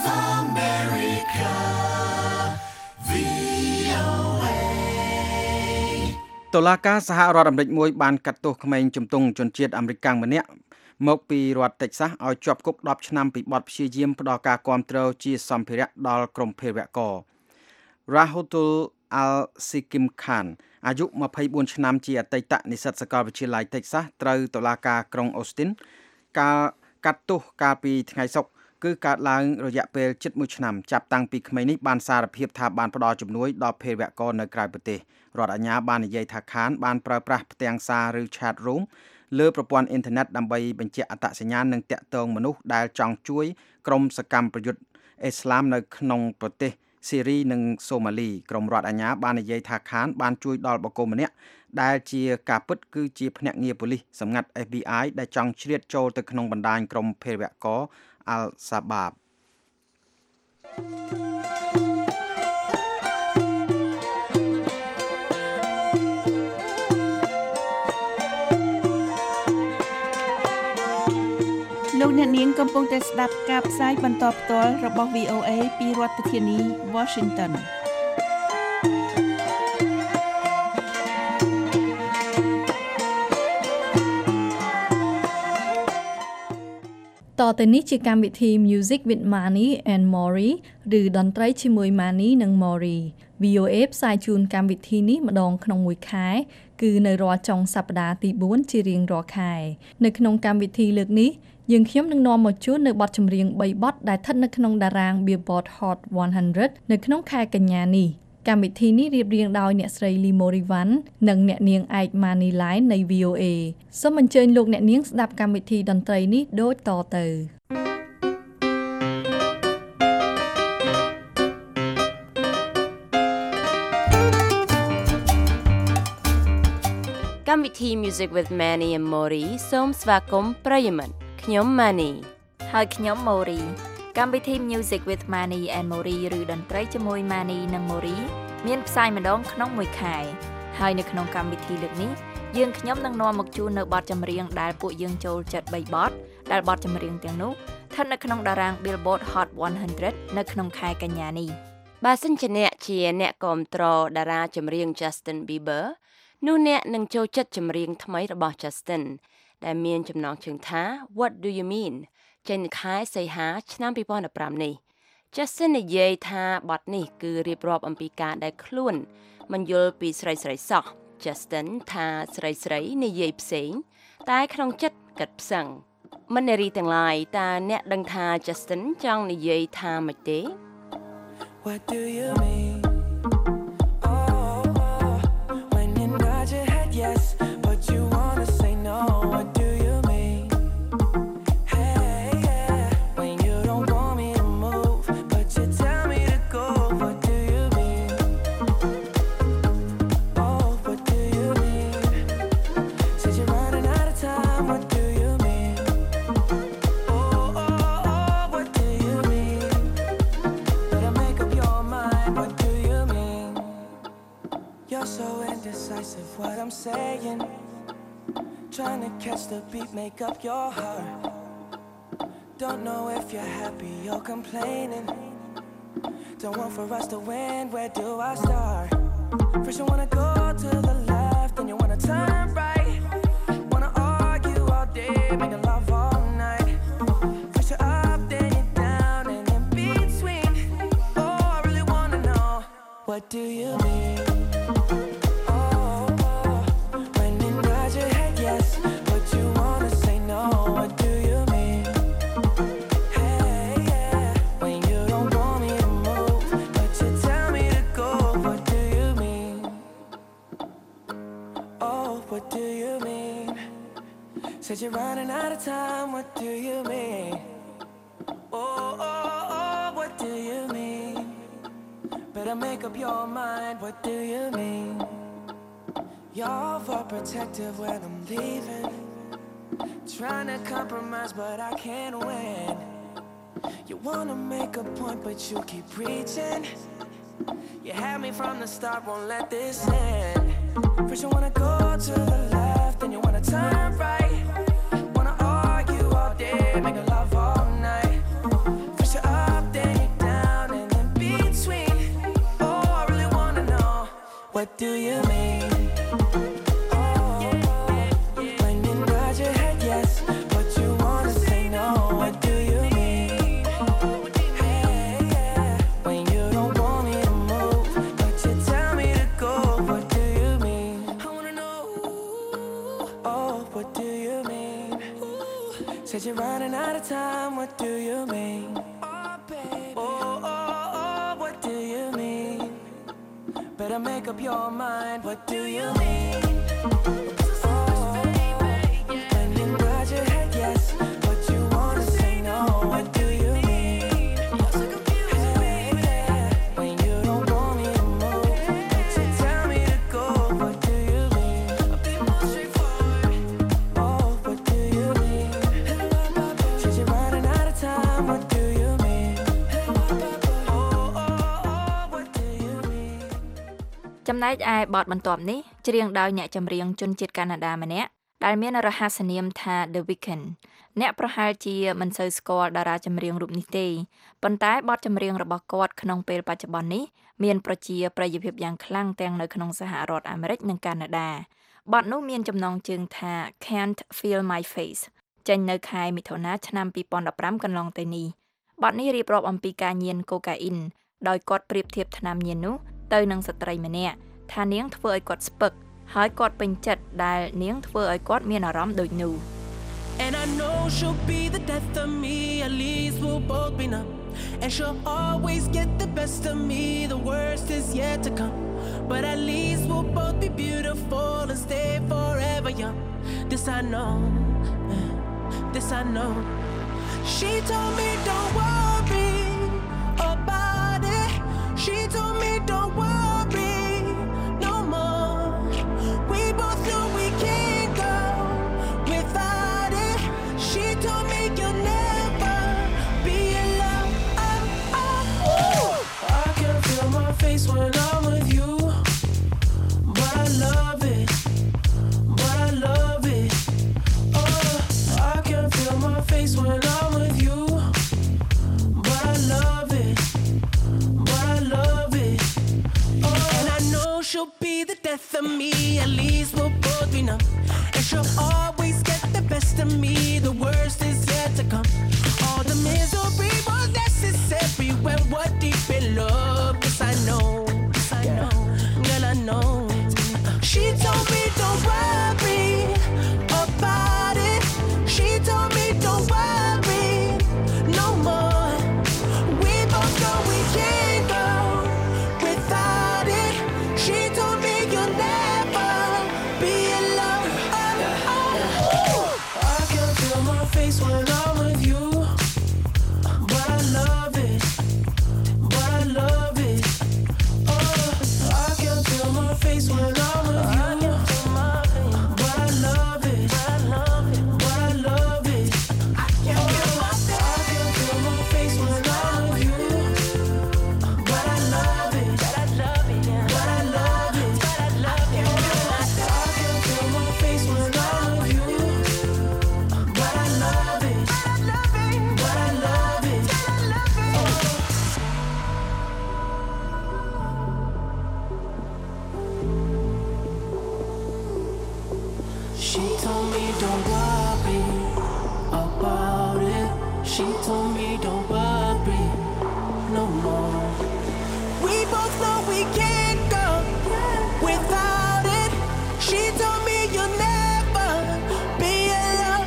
America VOA តុលាការសហរដ្ឋអាមេរិកមួយបានកាត់ទោសក្មេងជំទង់ជនជាតិអាមេរិកម្នាក់មកពីរដ្ឋតិចសាសឲ្យជាប់គុក10ឆ្នាំពីបទព្យាយាមផ្ដល់ការគាំទ្រជាសម្ភារៈដល់ក្រុមភេរវករ Rahutul Al-Sikim Khan អាយុ24ឆ្នាំជាអតីតនិស្សិតសាកលវិទ្យាល័យ Texas ត្រូវតុលាការក្រុង Austin ការកាត់ទោសកាលពីថ្ងៃសុក្រគឺកើតឡើងរយៈពេលជិត1ឆ្នាំចាប់តាំងពីក្មេងនេះបានសារភាពថាបានផ្ដល់ជំនួយដល់ភេរវករនៅក្រៅប្រទេសរដ្ឋអាជ្ញាបាននិយាយថាខានបានប្រើប្រាស់ផ្ទាំងសារឬ chat room លើប្រព័ន្ធអ៊ីនធឺណិតដើម្បីបញ្ជាក់អត្តសញ្ញាណនិងតាក់ទងមនុស្សដែលចង់ជួយក្រុមសកម្មប្រយុទ្ធអ៊ីស្លាមនៅក្នុងប្រទេសសេរីនិងសូម៉ាលីក្រុមរដ្ឋអាជ្ញាបាននិយាយថាខានបានជួយដល់បុគ្គលម្នាក់ដែលជាការពិតគឺជាភ្នាក់ងារប៉ូលីសសម្ងាត់ FBI ដែលចង់ជ្រៀតចូលទៅក្នុងបណ្ដាញក្រុមភេរវករ Al-Shabaab លោកអ្នកនាងកំពុងតែស្ដាប់ការផ្សាយបន្តផ្ទាល់របស់ VOA ពីរដ្ឋធានី Washington តទៅនេះជាកម្មវិធី Music with Mani and Mori ឬតន្ត្រីជាមួយ Mani និង Mori VOA ផ្សាយជូនកម្មវិធីនេះម្ដងក្នុងមួយខែគឺនៅរាល់ចុងសប្ដាហ៍ទី4ជារៀងរាល់ខែនៅក្នុងកម្មវិធីលើកនេះយើងខ្ញុំនឹងនាំមកជូននៅបទចម្រៀង3បទដែលស្ថិតនៅក្នុងតារាង Billboard Hot 100 នៅក្នុងខែកញ្ញានេះកម្មវិធីនេះរៀបរៀងដោយអ្នកស្រី Lee Morivan និងអ្នកនាងឯក Mani Line នៃ VOA សូមអញ្ជើញលោកអ្នកនាងស្ដាប់កម្មវិធីតន្ត្រីនេះដូចតទៅកម្មវិធី Music with Mani and Mori សូមស្វាគមន៍ប្រិយមិត្តខ្ញុំ Mani ហើយខ្ញុំ Mori កម្មវិធី Music with Mani and Mori ឬតន្ត្រីជាមួយ Mani និង Mori មានផ្សាយម្ដងក្នុងមួយខែហើយនៅក្នុងកម្មវិធីលើកនេះយើងខ្ញុំនឹងនាំមកជូននៅបទចម្រៀងដែលពួកយើងចូលចិត្ត3បទដែលបទចម្រៀងទាំងនោះស្ថិតនៅក្នុងតារាង Billboard Hot 100 នៅក្នុងខែកញ្ញានេះបើសិនជាអ្នកជាអ្នកគាំទ្រតារាចម្រៀង Justin Bieber នោះអ្នកនឹងចូលចិត្តចម្រៀងថ្មីរបស់ Justin ដែលមានចំណងជើងថា What Do You Mean ចេញនៅខែសីហាឆ្នាំ2015នេះ Justin និយាយថាបទនេះគឺរៀបរាប់អំពីការដែលខ្លួនមិនយល់ពីស្រីស្រីសោះ Justin ថាស្រីស្រីនិយាយផ្សេងតែក្នុងចិត្តគិតផ្សឹងមិននារីទាំងឡាយតើអ្នកដឹងថា Justin ចង់និយាយថាម៉េចទេ What do you mean Yes, but you wanna say no. What do you mean? Hey, yeah. When you don't want me to move, but you tell me to go. What do you mean? Oh, what do you mean? Said you're running out of time. What do you mean? Oh, oh, oh, what do you mean? Better make up your mind. What do you mean? You're so indecisive. What I'm saying, trying to catch the beat, make up your heart. Don't know if you're happy or complaining. Don't want for us to win, where do I start? First you wanna go to the left, then you wanna turn right. Wanna argue all day, making love all night. First you're up, then you're down, and in between. Oh, I really wanna know, what do you mean? Said you're running out of time, what do you mean? Oh, oh, oh, what do you mean? Better make up your mind, what do you mean? You're overprotective when I'm leaving. Trying to compromise, but I can't win. You wanna make a point, but you keep preaching. You had me from the start, won't let this end. First you wanna go to the left, then you wanna turn right. Wanna argue all day, make love all night. First you're up, then you're down, and in between. Oh, I really wanna know, what do you mean? Said you're running out of time, what do you mean? Oh, baby. Oh, what do you mean? Better make up your mind, what do you mean? When you nod your head yes, but you wanna say no, what do you mean? When you don't want me to move, but you tell me to go, what do you mean? I'll be more straightforward. Oh, what do you mean? Said you're running out of time, what do you mean? Oh, what do you mean? ចំណែកឯបទបន្ទាប់នេះច្រៀងដោយអ្នកចម្រៀងជនជាតិកាណាដាម្នាក់ដែលមានរហស្សនាមថា The Weeknd អ្នកប្រហែលជាមិនសូវស្គាល់តារាចម្រៀងរូបនេះទេប៉ុន្តែបទចម្រៀងរបស់គាត់ក្នុងពេលបច្ចុប្បន្ននេះមានប្រជាប្រិយភាពយ៉ាងខ្លាំងទាំងនៅក្នុងសហរដ្ឋអាមេរិកនិងកាណាដាបទនោះមានចំណងជើងថា Can't Feel My Face ចេញនៅខែមិថុនាឆ្នាំ2015កន្លងទៅនេះបទនេះរៀបរាប់អំពីការញៀនកូកាអ៊ីនដោយគាត់ប្រៀបធៀបថ្នាំញៀននោះទៅនឹងស្ត្រីម្នាក់ថានាងធ្វើឲ្យគាត់ស្ពឹកហើយគាត់ពេញចិត្តដែលនាងធ្វើឲ្យគាត់មានអារម្មណ៍ដូចនោះ And I know she'll be the death of me, at least we'll both be numb. And she'll always get the best of me, the worst is yet to come. But at least we'll both be beautiful and stay forever young. This I know, this I know. She told me don't worry about it. She told me don't worry no more. We both know we can't go without it. She told me you'll never be alone. I can feel my face when I'm with you, but I love it, but I love it. Oh, I can feel my face when I'm with you, but I love it, but I love it. Oh, and I know she'll be the death of me, at least we'll both be numb. And she'll always get the best of me, the worst is yet to come. All the misery was necessary when we're deep in love. Yes, I know, yes, I know, girl, I know. She told me don't worry about it. She told me don't worry no more. We both know we can't go without it. She told me you'll never be alone. I can feel my face when I'm with you, but I love it, but I love it. Oh, I can feel my face when I'm with you, but I love it, but I love it. I can feel my face when I'm with you, but I love it, but I love it, but I love it, but I love it. I can feel my face when I'm with you, but I love it, but I love it. She told me don't worry about it. She told me don't worry no more. We both know we can't go without it. She told me you'll never be alone.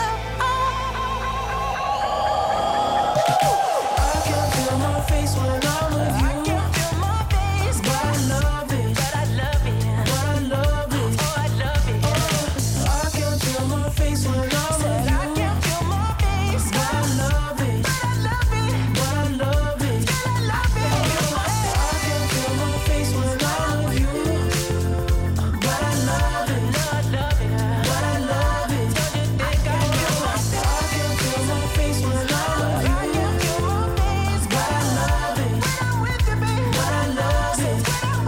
I can feel my face when I'm with you. But I love it, but I love it, but I love it. Oh, I love it. I can feel my face when I'm with you. But I love it, but I love it, but I love it. I can feel my face when I'm with you. But I love it, but I love it. I can feel my face when I'm with you. But I love it, but I love it.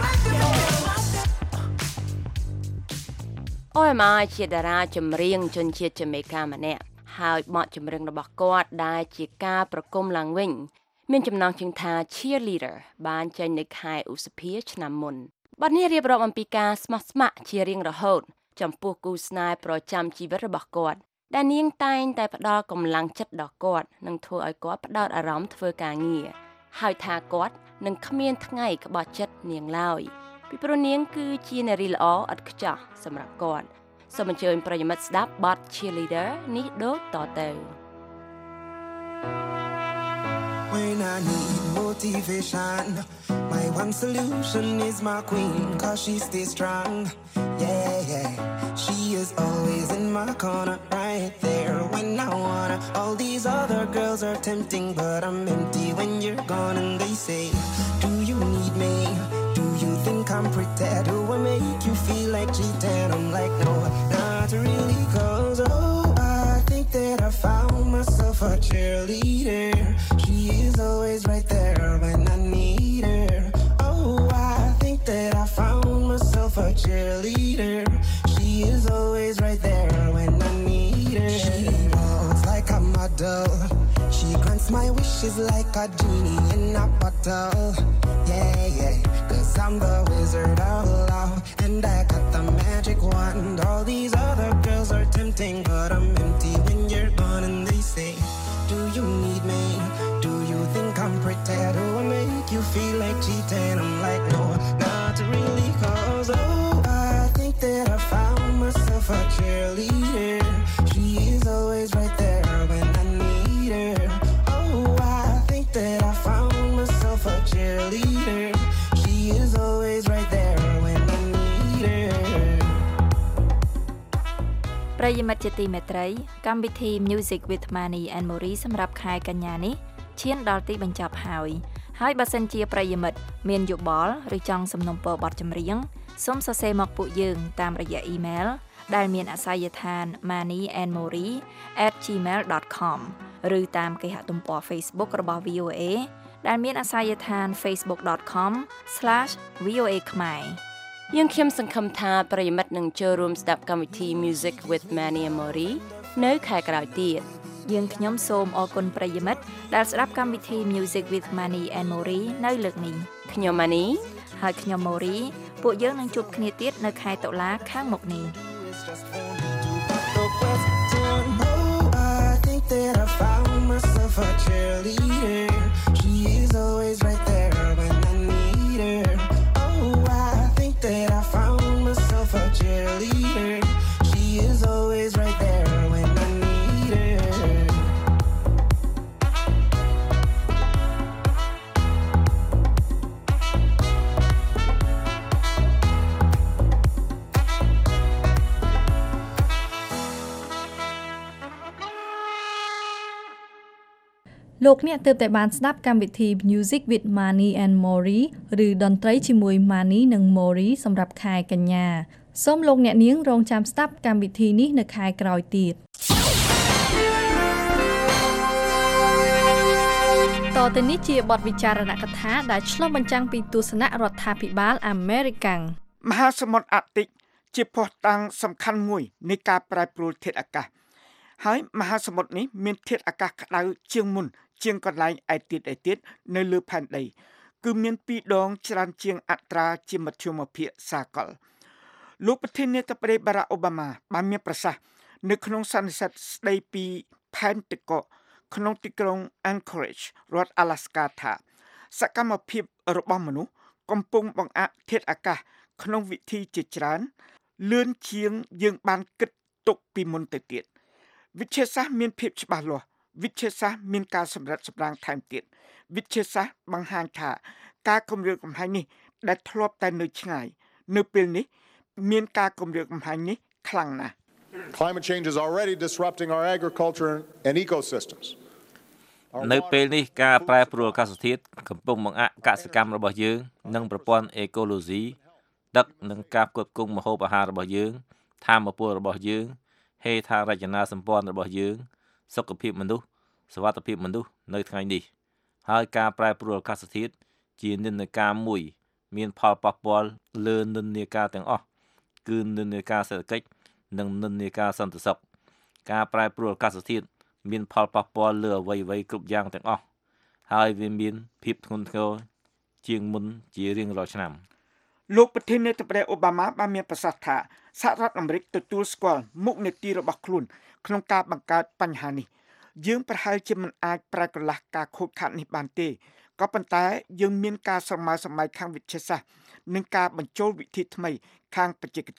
OMI ជាតារាចម្រៀងជនជាតិចាមេកាម្នាក់ហើយបទចម្រៀងរបស់គាត់ដែលជាការប្រគំឡើងវិញមានចំណងជើងថា Cheerleader បានចេញនៅខែឧសភាឆ្នាំមុនបទនេះរៀបរាប់អំពីការស្មោះស្ម័គ្រជារៀងរហូតចំពោះគូស្នេហ៍ប្រចាំជីវិតរបស់គាត់ដែលនាងតែងតែផ្ដល់កម្លាំងចិត្តដល់គាត់និងធ្វើឲ្យគាត់ផ្ដោតអារម្មណ៍ធ្វើការងារហើយថាគាត់នឹងគ្មានថ្ងៃក្បត់ចិត្តនាងឡើយពីព្រោះនាងគឺជានារីល្អឥតខ្ចោះសម្រាប់គាត់សូមអញ្ជើញប្រិយមិត្តស្ដាប់បទ Cheerleader នេះដូចតទៅ When I need motivation, my one solution is my queen, 'cause she stays strong. Yeah, yeah. She is always in my corner, right there when I wanna. All these other girls are tempting, but I'm empty when you're gone. And they say, do you need me? Do you think I'm pretty? Do I make you feel like cheating? I'm like, no, not really, 'cause I think that I found myself a cheerleader. She is always right there when I need her. Oh, I think that I found myself a cheerleader. She is always right there when I need her. She walks like a model. She grants my wishes like a genie in a bottle. Yeah, yeah, 'cause I'm the wizard of love, and I got the magic wand. All these other girls are tempting, but I'm empty when you're gone. And they say, do you need me? Do you think I'm pretty? Do I make you feel like cheating? I'm like, no, not really, 'cause I think that I found myself a cheerleader. She is always right there when I need her. Oh, I think that I found myself a cheerleader. She is always right there when I need her. ប្រិយមិត្តជាទីមេត្រីកម្មវិធី Music with Mani and Mori សម្រាប់ខែកញ្ញានេះឈានដល់ទីបញ្ចប់ហើយបើសិនជាប្រិយមិត្តមានយោបល់ឬចង់សំណូមពរបទចម្រៀងសូមសរសេរមកពួកយើងតាមរយៈអ៊ីមែលដែលមានអាសយដ្ឋាន maniandmori@gmail.com ឬតាមគេហទំព័រ Facebook របស់ VOA ដែលមានអាសយដ្ឋាន facebook.com/VOA ខ្មែរយើងខ្ញុំសង្ឃឹមថាប្រិយមិត្តនឹងចូលរួមស្ដាប់កម្មវិធី Music with Mani and Mori នៅខែក្រោយទៀតយើងខ្ញុំសូមអរគុណប្រិយមិត្តដែលស្ដាប់កម្មវិធី Music with Mani and Mori នៅលើកនេះខ្ញុំ Mani ហើយខ្ញុំ Mori ពួកយើងនឹងជួបគ្នាទៀតនៅខែតុលាខាងមុខនេះ I think that I found myself a cheerleader. She is always right there when I need her. Oh, I think that I found myself a cheerleader. She is always right there when I need her. លោកអ្នកទើបតែបានស្ដាប់កម្មវិធី Music with Mani and Mori ឬតន្ត្រីជាមួយ Mani និង Mori សម្រាប់ខែកញ្ញាសូមលោកអ្នកនាងរងចាំស្ដាប់កម្មវិធីនេះនៅខែក្រោយទៀតតទៅនេះជាបទវិចារណកថាដែលឆ្លុះបញ្ចាំងពីទស្សនៈរដ្ឋាភិបាលអាមេរិកមហាសមុទ្រអាកទិកជាភស្តុតាងសំខាន់មួយនៃការប្រែប្រួលធាតុអាកាសហើយមហាសមុទ្រនេះមានធាតុអាកាសក្តៅជាងមុនជាងកន្លែងឯទៀតនៅលើផែនដីគឺមាន2ដងច្រើនជាងអត្រាជាមធ្យមភាគសាកលលោកប្រធានាធិបតីបារ៉ាក់អូបាម៉ាបានមានប្រសាសន៍នៅក្នុងសន្និសីទស្ដីពីផែនទឹកកកក្នុងទីក្រុង Anchorage រដ្ឋ Alaska ថាសកម្មភាពរបស់មនុស្សកំពុងបង្អាក់ធាតុអាកាសក្នុងវិធីជាច្រើនលឿនជាងយើងបានគិតទុកពីមុនទៅទៀតវិទ្យាសាស្ត្រមានភាពច្បាស់លាស់វិទ្យាសាស្ត្រមានការសម្រិតសម្រាំងថែមទៀតវិទ្យាសាស្ត្របង្ហាញថាការគំរាមកំហែងនេះដែលធ្លាប់តែនៅឆ្ងាយនៅពេលនេះមានការគំរាមកំហែងនេះខ្លាំងណាស់ Climate change is already disrupting our agriculture and ecosystems. នៅពេលនេះការប្រែប្រួលអាកាសធាតុកំពុងបង្អាក់កសិកម្មរបស់យើងនិងប្រព័ន្ធអេកូឡូស៊ីទឹកនិងការផ្គត់ផ្គង់ម្ហូបអាហាររបស់យើងធម្មពលរបស់យើងហេដ្ឋារចនាសម្ព័ន្ធរបស់យើងសុខភាពមនុស្សសុវត្ថិភាពមនុស្សនៅថ្ងៃនេះហើយការប្រែប្រួលអាកាសធាតុជានិន្នាការមួយមានផលប៉ះពាល់លើនិន្នាការទាំងអស់គឺនិន្នាការសេដ្ឋកិច្ចនិងនិន្នាការសន្តិសុខការប្រែប្រួលអាកាសធាតុមានផលប៉ះពាល់លើអ្វីៗគ្រប់យ៉ាងទាំងអស់ហើយវាមានភាពធ្ងន់ធ្ងរជាងមុនជារៀងរាល់ឆ្នាំលោកប្រធានាធិបតីអូបាម៉ាបានមានប្រសាសន៍ថាសហរដ្ឋអាមេរិកទទួលស្គាល់មុខនីតិរបស់ខ្លួនក្នុងការបង្កើតបញ្ហានេះយើងប្រហែលជាមិនអាចប្រែកន្លះការខូចខាតនេះបានទេក៏ប៉ុន្តែយើងមានការស្រមើស្រមៃខាងវិទ្យាសាស្ត្រនិងការបញ្ចូលវិធីថ្មីខាងបច្ចេកទេស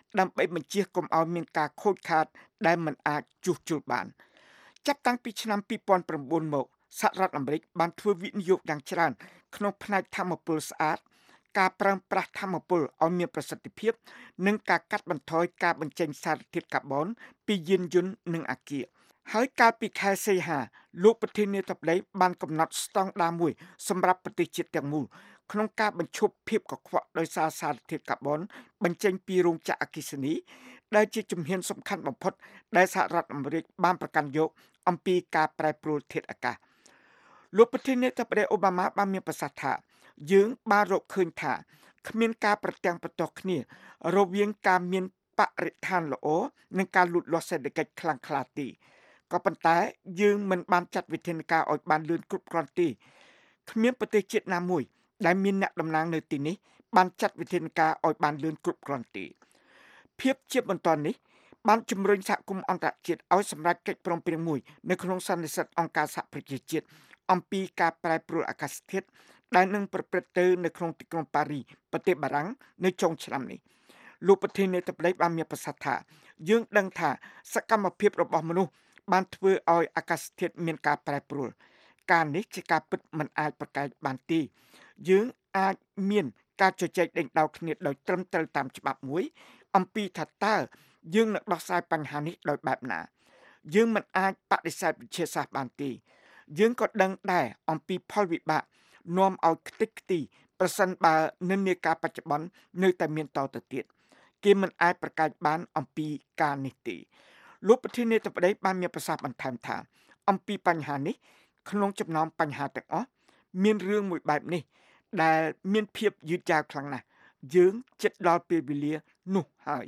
ដើម្បីបញ្ជាកុំឲ្យមានការខូចខាតដែលមិនអាចជួសជុលបានចាប់តាំងពីឆ្នាំ2009មកសហរដ្ឋអាមេរិកបានធ្វើវិនិយោគយ៉ាងច្រើនក្នុងផ្នែកថាមពលស្អាតការប្រើប្រាស់ថាមពលឲ្យមានប្រសិទ្ធភាពនិងការកាត់បន្ថយការបញ្ចេញសារធាតុកាបូនពីយានយន្តនិងអាគារហើយកាលពីខែសីហាលោកប្រធានាធិបតីបានកំណត់ស្តង់ដារមួយសម្រាប់ប្រទេសជាតិទាំងមូលក្នុងការបញ្ឈប់ភាពកខ្វក់ដោយសារសារធាតុកាបូនបញ្ចេញពីរោងចក្រអគ្គិសនីដែលជាជំហានសំខាន់បំផុតដែលសហរដ្ឋអាមេរិកបានប្រកាន់យកអំពីការប្រែប្រួលធាតុអាកាសលោកប្រធានាធិបតីអូបាម៉ាបានមានប្រសាសន៍ថាយើងបានរកឃើញថាគ្មានការប្រទាំងប្រទោះគ្នារវាងការមានបរិស្ថានល្អនិងការលូតលាស់សេដ្ឋកិច្ចខ្លាំងក្លាទេក៏ប៉ុន្តែយើងមិនបានចាត់វិធានការឲ្យបានលឿនគ្រប់គ្រាន់ទេគ្មានប្រទេសជាតិណាមួយដែលមានអ្នកតំណាងនៅទីនេះបានចាត់វិធានការឲ្យបានលឿនគ្រប់គ្រាន់ទេភាពជាបន្តនេះបានជំរុញសហគមន៍អន្តរជាតិឲ្យសម្រេចកិច្ចព្រមព្រៀងមួយនៅក្នុងសន្និសីទអង្គការសហប្រជាជាតិអំពីការប្រែប្រួលអាកាសធាតុដែលនឹងប្រព្រឹត្តទៅនៅក្នុងទីក្រុងប៉ារីប្រទេសបារាំងនៅចុងឆ្នាំនេះលោកប្រធានាធិបតីបានមានប្រសាសន៍ថាយើងដឹងថាសកម្មភាពរបស់មនុស្សបានធ្វើឲ្យអាកាសធាតុមានការប្រែប្រួលការនេះជាការពិតមិនអាចប្រកែកបានទេយើងអាចមានការជជែកដេញដោលគ្នាដោយត្រឹមត្រូវតាមច្បាប់មួយអំពីថាតើយើងនឹងដោះស្រាយបញ្ហានេះដោយបែបណាយើងមិនអាចបដិសេធវិទ្យាសាស្ត្របានទេយើងក៏ដឹងដែរអំពីផលវិបាកនាំឲ្យខ្ទេចខ្ទីប្រសិនបើនិន្នាការបច្ចុប្បន្ននៅតែមានតទៅទៀតគេមិនអាចប្រកែកបានអំពីការនេះទេលោកប្រធានាធិបតីបានមានប្រសាសន៍បន្ថែមថាអំពីបញ្ហានេះក្នុងចំណោមបញ្ហាទាំងអស់មានរឿងមួយបែបនេះដែលមានភាពយឺតយ៉ាវខ្លាំងណាស់យើងជិតដល់ពេលវេលានោះហើយ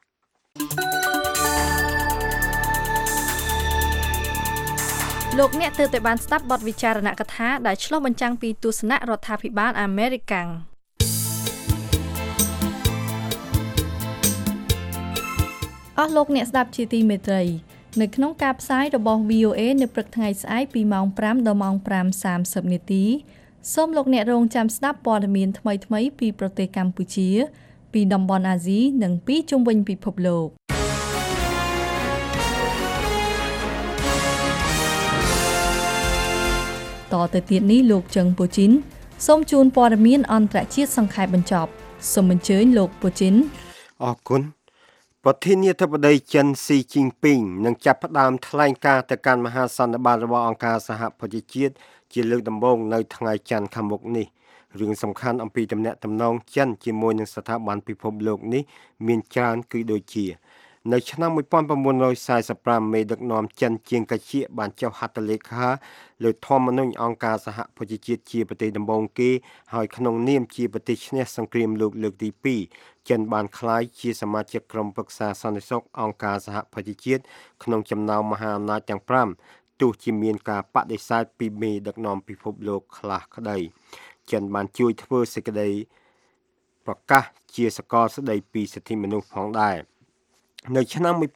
លោកអ្នកទើបតែបានស្ដាប់បទវិចារណកថាដែលឆ្លុះបញ្ចាំងពីទស្សនៈរដ្ឋាភិបាលអាមេរិកកាំងអស់លោកអ្នកស្ដាប់ជាទីមេត្រីនៅក្នុងការផ្សាយរបស់ VOA នៅព្រឹកថ្ងៃស្អែកពីម៉ោង 5 ដល់ម៉ោង 5:30 នាទីសូមលោកអ្នករងចាំស្ដាប់ព័ត៌មានថ្មីៗពីប្រទេសកម្ពុជាពីតំបន់អាស៊ីនិងពីជុំវិញពិភពលោកតទៅទៀតនេះលោកជឹងពូជីនសូមជូនព័ត៌មានអន្តរជាតិសង្ខេបបញ្ចប់សូមអញ្ជើញលោកពូជីនអរគុណប្រធានាធិបតីចិនស៊ីជីងពីងនឹងចាប់ផ្ដើមថ្លែងការណ៍ទៅកាន់មហាសន្និបាតរបស់អង្គការសហប្រជាជាតិជាលើកដំបូងនៅថ្ងៃច័ន្ទខាងមុខនេះរឿងសំខាន់អំពីទំនាក់ទំនងចិនជាមួយនឹងស្ថាប័នពិភពលោកនេះមានច្រើនគឺដូចជានៅឆ្នាំ1945មេដឹកនាំចិនជាងកាជាបានចុះហត្ថលេខាលើធម្មនុញ្ញអង្គការសហប្រជាជាតិជាប្រទេសដំបូងគេហើយក្នុងនាមជាប្រទេសឈ្នះសង្គ្រាមលោកលើកទី2ចិនបានក្លាយជាសមាជិកក្រុមប្រឹក្សាសន្តិសុខអង្គការសហប្រជាជាតិក្នុងចំណោមមហាអំណាចទាំង5ទោះជាមានការបដិសេធពីមេដឹកនាំពិភពលោកខ្លះក្តីចិនបានជួយធ្វើសេចក្តីប្រកាសជាសកលស្តីពីសិទ្ធិមនុស្សផងដែរនៅឆ្នាំ1949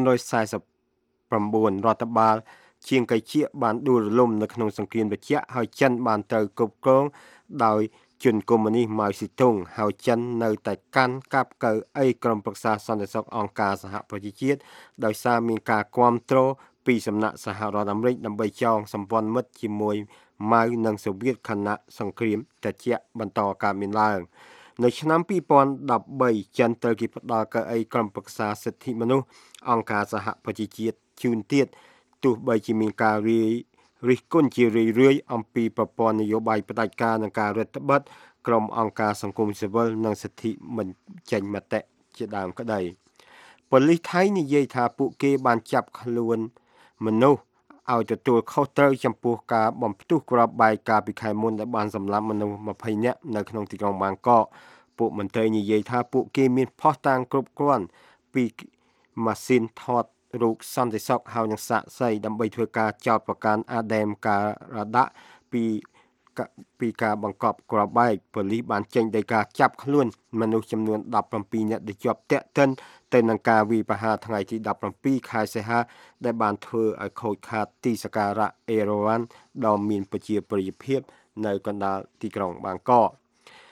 រដ្ឋបាលជាងកៃជាបានដួលរលំនៅក្នុងសង្គ្រាមត្រជាក់ហើយចិនបានត្រូវគ្រប់គ្រងដោយជនកុម្មុយនីសម៉ៅស៊ីតុងហើយចិននៅតែកាន់កាប់កៅអីក្រុមប្រឹក្សាសន្តិសុខអង្គការសហប្រជាជាតិដោយសារមានការគាំទ្រពីសំណាក់សហរដ្ឋអាមេរិកដើម្បីចងសម្ព័ន្ធមិត្តជាមួយម៉ៅនិងសូវៀតខណៈសង្គ្រាមត្រជាក់បន្តកើតមានឡើងនៅឆ្នាំ2013ចិនត្រូវគេផ្ដល់កៅអីក្រុមប្រឹក្សាសិទ្ធិមនុស្សអង្គការសហប្រជាជាតិជូនទៀតទោះបីជាមានការរិះគន់ជារឿយៗអំពីប្រព័ន្ធនយោបាយផ្ដាច់ការនិងការរដ្ឋបិទក្រុមអង្គការសង្គមស៊ីវិលនិងសិទ្ធិមិនចេញមតិជាដើមក្តីប៉ូលីសថៃនិយាយថាពួកគេបានចាប់ខ្លួនមនុស្សឲ្យទទួលខុសត្រូវចំពោះការបំផ្ទុះគ្រាប់បែកកាលពីខែមុនដែលបានសម្លាប់មនុស្ស20នាក់នៅក្នុងទីក្រុងបាងកកពួកមន្ត្រីនិយាយថាពួកគេមានភស្តុតាងគ្រប់គ្រាន់ពីម៉ាស៊ីនថតរូបសន្តិសុខហើយនឹងសាកសីដើម្បីធ្វើការចោទប្រកាន់អាដែមការរដាក់ពីការបង្កប់គ្រាប់បែកប៉ូលីសបានចេញដីកាចាប់ខ្លួនមនុស្សចំនួន17នាក់ដែលជាប់ទាក់ទិនទៅនឹងការវាយប្រហារថ្ងៃទី17ខែសីហាដែលបានធ្វើឲ្យខូចខាតទីសក្ការៈអេរ៉ូវ៉ាន់ដ៏មានប្រជាប្រិយភាពនៅកណ្ដាលទីក្រុងបាងកក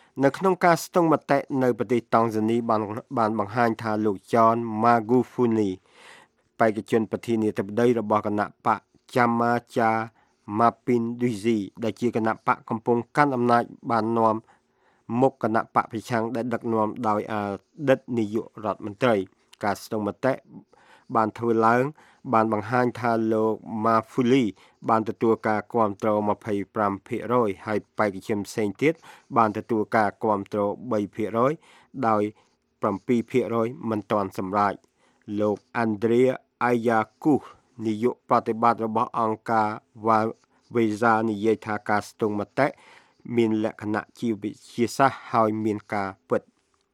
នៅក្នុងការស្ទង់មតិនៅប្រទេសតង់ហ្សានីបានបង្ហាញថាលោក John Magufuli បេក្ខជនប្រធានាធិបតីរបស់គណៈបក Chama Mapinduzi ដែលជាគណៈបកកំពុងកាន់អំណាចបាននាំមុខគណៈបកប្រឆាំងដែលដឹកនាំដោយអតីតនាយករដ្ឋមន្ត្រីការស្ទង់មតិបានធ្វើឡើងបានបង្ហាញថាលោក Magufuli បានទទួលការគាំទ្រ 25% ហើយបេក្ខជនផ្សេងទៀតបានទទួលការគាំទ្រ 3% ដោយ 7% មិនទាន់សម្រេចលោក Andrea Ayakuch នាយកប្រតិបត្តិរបស់អង្គការ Weza និយាយថាការស្ទង់មតិមានលក្ខណៈជាវិទ្យាសាស្ត្រហើយមានការពិត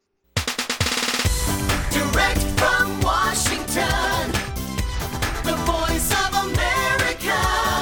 Direct from Washington, the voice of America,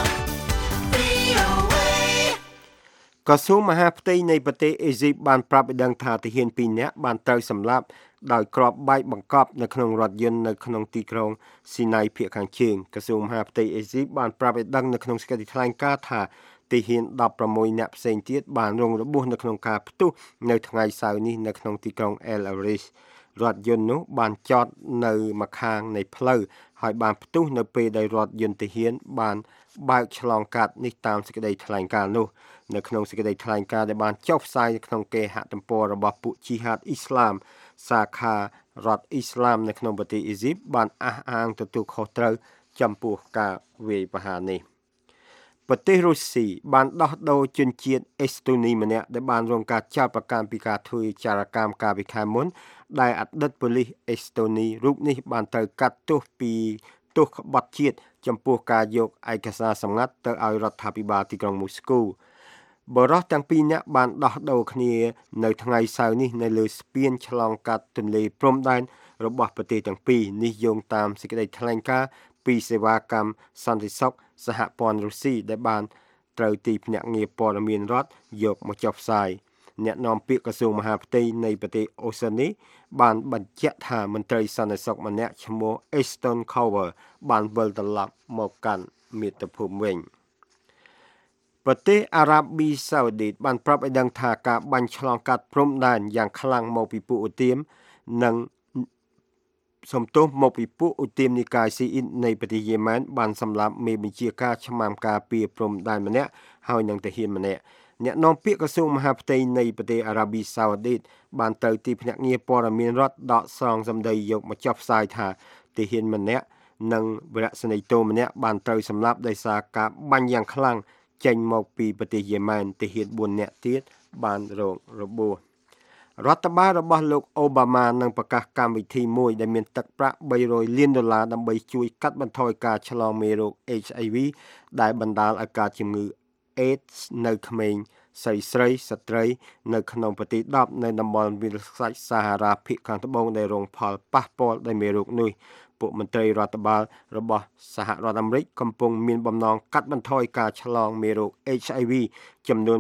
VOA. ក្រសួងមហាផ្ទៃនៃប្រទេសអេស៊ីបបានប្រាប់ឲ្យដឹងថាទាហាន2នាក់បានត្រូវសម្លាប់ដោយគ្រាប់បែកបង្កប់នៅក្នុងរថយន្តនៅក្នុងទីក្រុងស៊ីណៃភាគខាងជើងក្រសួងមហាផ្ទៃអេស៊ីបបានប្រាប់ឲ្យដឹងនៅក្នុងសេចក្តីថ្លែងការណ៍ថាទាហាន16នាក់ផ្សេងទៀតបានរងរបួសនៅក្នុងការផ្ទុះនៅថ្ងៃសៅរ៍នេះនៅក្នុងទីក្រុងអែលអារីសរថយន្តនោះបានចតនៅម្ខាងនៃផ្លូវហើយបានផ្ទុះនៅពេលដែលរថយន្តទាហានបានបើកឆ្លងកាត់នេះតាមសេចក្តីថ្លែងការណ៍នោះនៅក្នុងសេចក្តីថ្លែងការណ៍ដែលបានចុះផ្សាយក្នុងគេហទំព័ររបស់ពួកជីហាតអ៊ីស្លាមសាខារដ្ឋអ៊ីស្លាមនៅក្នុងប្រទេសអេស៊ីបបានអះអាងទទួលខុសត្រូវចំពោះការវាយប្រហារនេះប្រទេសរុស្ស៊ីបានដោះដូរជនជាតិអេស្តូនីម្នាក់ដែលបានរងការចោទប្រកាន់ពីការធ្វើចារកម្មកាលពីខែមុនដែលអតីតប៉ូលីសអេស្តូនីរូបនេះបានត្រូវកាត់ទោសពីទោសក្បត់ជាតិចំពោះការយកឯកសារសម្ងាត់ទៅឲ្យរដ្ឋាភិបាលទីក្រុងមូស្គូបរិសុទ្ធទាំងពីរនាក់បានដោះដូរគ្នានៅថ្ងៃសៅរ៍នេះនៅលើស្ពានឆ្លងកាត់ទន្លេព្រំដែនរបស់ប្រទេសទាំងពីរនេះយោងតាមសេចក្តីថ្លែងការណ៍ពីសេវាកម្មសន្តិសុខសហព័ន្ធរុស្ស៊ីដែលបានត្រូវទីភ្នាក់ងារព័ត៌មានរដ្ឋយកមកចុះផ្សាយអ្នកនាំពាក្យក្រសួងមហាផ្ទៃនៃប្រទេសអូស្ត្រាលីបានបញ្ជាក់ថាមន្ត្រីសន្តិសុខម្នាក់ឈ្មោះ Eston Cover បានវិលត្រឡប់មកកាន់មាតុភូមិវិញប្រទេសអារ៉ាប៊ីសាអូឌីតបានប្រាប់ឲ្យដឹងថាការបាញ់ឆ្លងកាត់ព្រំដែនយ៉ាងខ្លាំងមកពីពួកឧទាមនិងសំទោសមកពីពួកឧទាមនិកាយស៊ីអ៊ីតនៃប្រទេសយេម៉ែនបានសម្លាប់មេបញ្ជាការឆ្មាំការពារព្រំដែនម្នាក់ហើយនឹងទាហានម្នាក់អ្នកនាំពាក្យក្រសួងមហាផ្ទៃនៃប្រទេសអារ៉ាប៊ីសាអូឌីតបានត្រូវទីភ្នាក់ងារព័ត៌មានរដ្ឋដកស្រង់សម្ដីយកមកចុះផ្សាយថាទាហានម្នាក់និងវីរៈសេនីយ៍តូម្នាក់បានត្រូវសម្លាប់ដោយសារការបាញ់យ៉ាងខ្លាំងចេញមកពីប្រទេសយេម៉ែនទាហាន4នាក់ទៀតបានរងរបួសរដ្ឋបាលរបស់លោកអូបាម៉ានឹងប្រកាសកម្មវិធីមួយដែលមានទឹកប្រាក់$300លានដើម្បីជួយកាត់បន្ថយការឆ្លងមេរោគ HIV ដែលបណ្ដាលឲ្យកើតជំងឺ AIDS នៅក្មេងស្ត្រីនៅក្នុងប្រទេស10នៅតំបន់វាលស្រែសាហារ៉ាភាគខាងត្បូងដែលរងផលប៉ះពាល់ដោយមេរោគនេះពួកមន្ត្រីរដ្ឋបាលរបស់សហរដ្ឋអាមេរិកកំពុងមានបំណងកាត់បន្ថយការឆ្លងមេរោគ HIV ចំនួន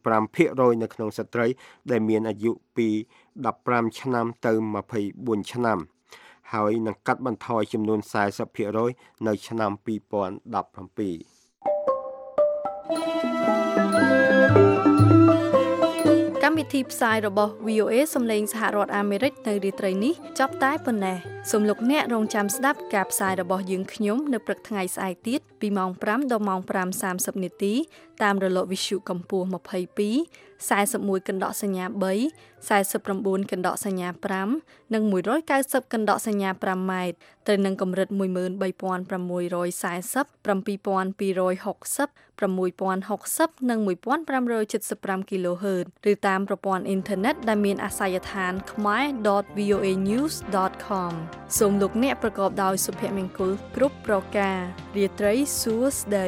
25% នៅក្នុងស្ត្រីដែលមានអាយុពី15ឆ្នាំទៅ24ឆ្នាំហើយនឹងកាត់បន្ថយចំនួន 40% នៅឆ្នាំ2017 កម្មវិធីផ្សាយរបស់ VOA សំឡេងសហរដ្ឋអាមេរិកនៅរាត្រីនេះចប់តែប៉ុណ្ណេះសូមលោកអ្នករងចាំស្ដាប់ការផ្សាយរបស់យើងខ្ញុំនៅព្រឹកថ្ងៃស្អែកទៀតពីម៉ោង5ដល់ម៉ោង 5:30 នាទីតាមរលកវិទ្យុកម្ពស់22 41កណ្ដកសញ្ញា3 49កណ្ដកសញ្ញា5និង190កណ្ដកសញ្ញា5ម៉ែត្រទៅនឹងកម្រិត13640 7260 6060និង1575 kHz ឬតាមប្រព័ន្ធអ៊ីនធឺណិតដែលមានអាសយដ្ឋាន khmer.voanews.com សូមលោកអ្នកប្រកបដោយសុភមង្គលគ្រប់ប្រការរាត្រីសួស្តី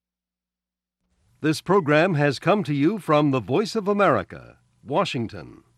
This program has come to you from the Voice of America, Washington.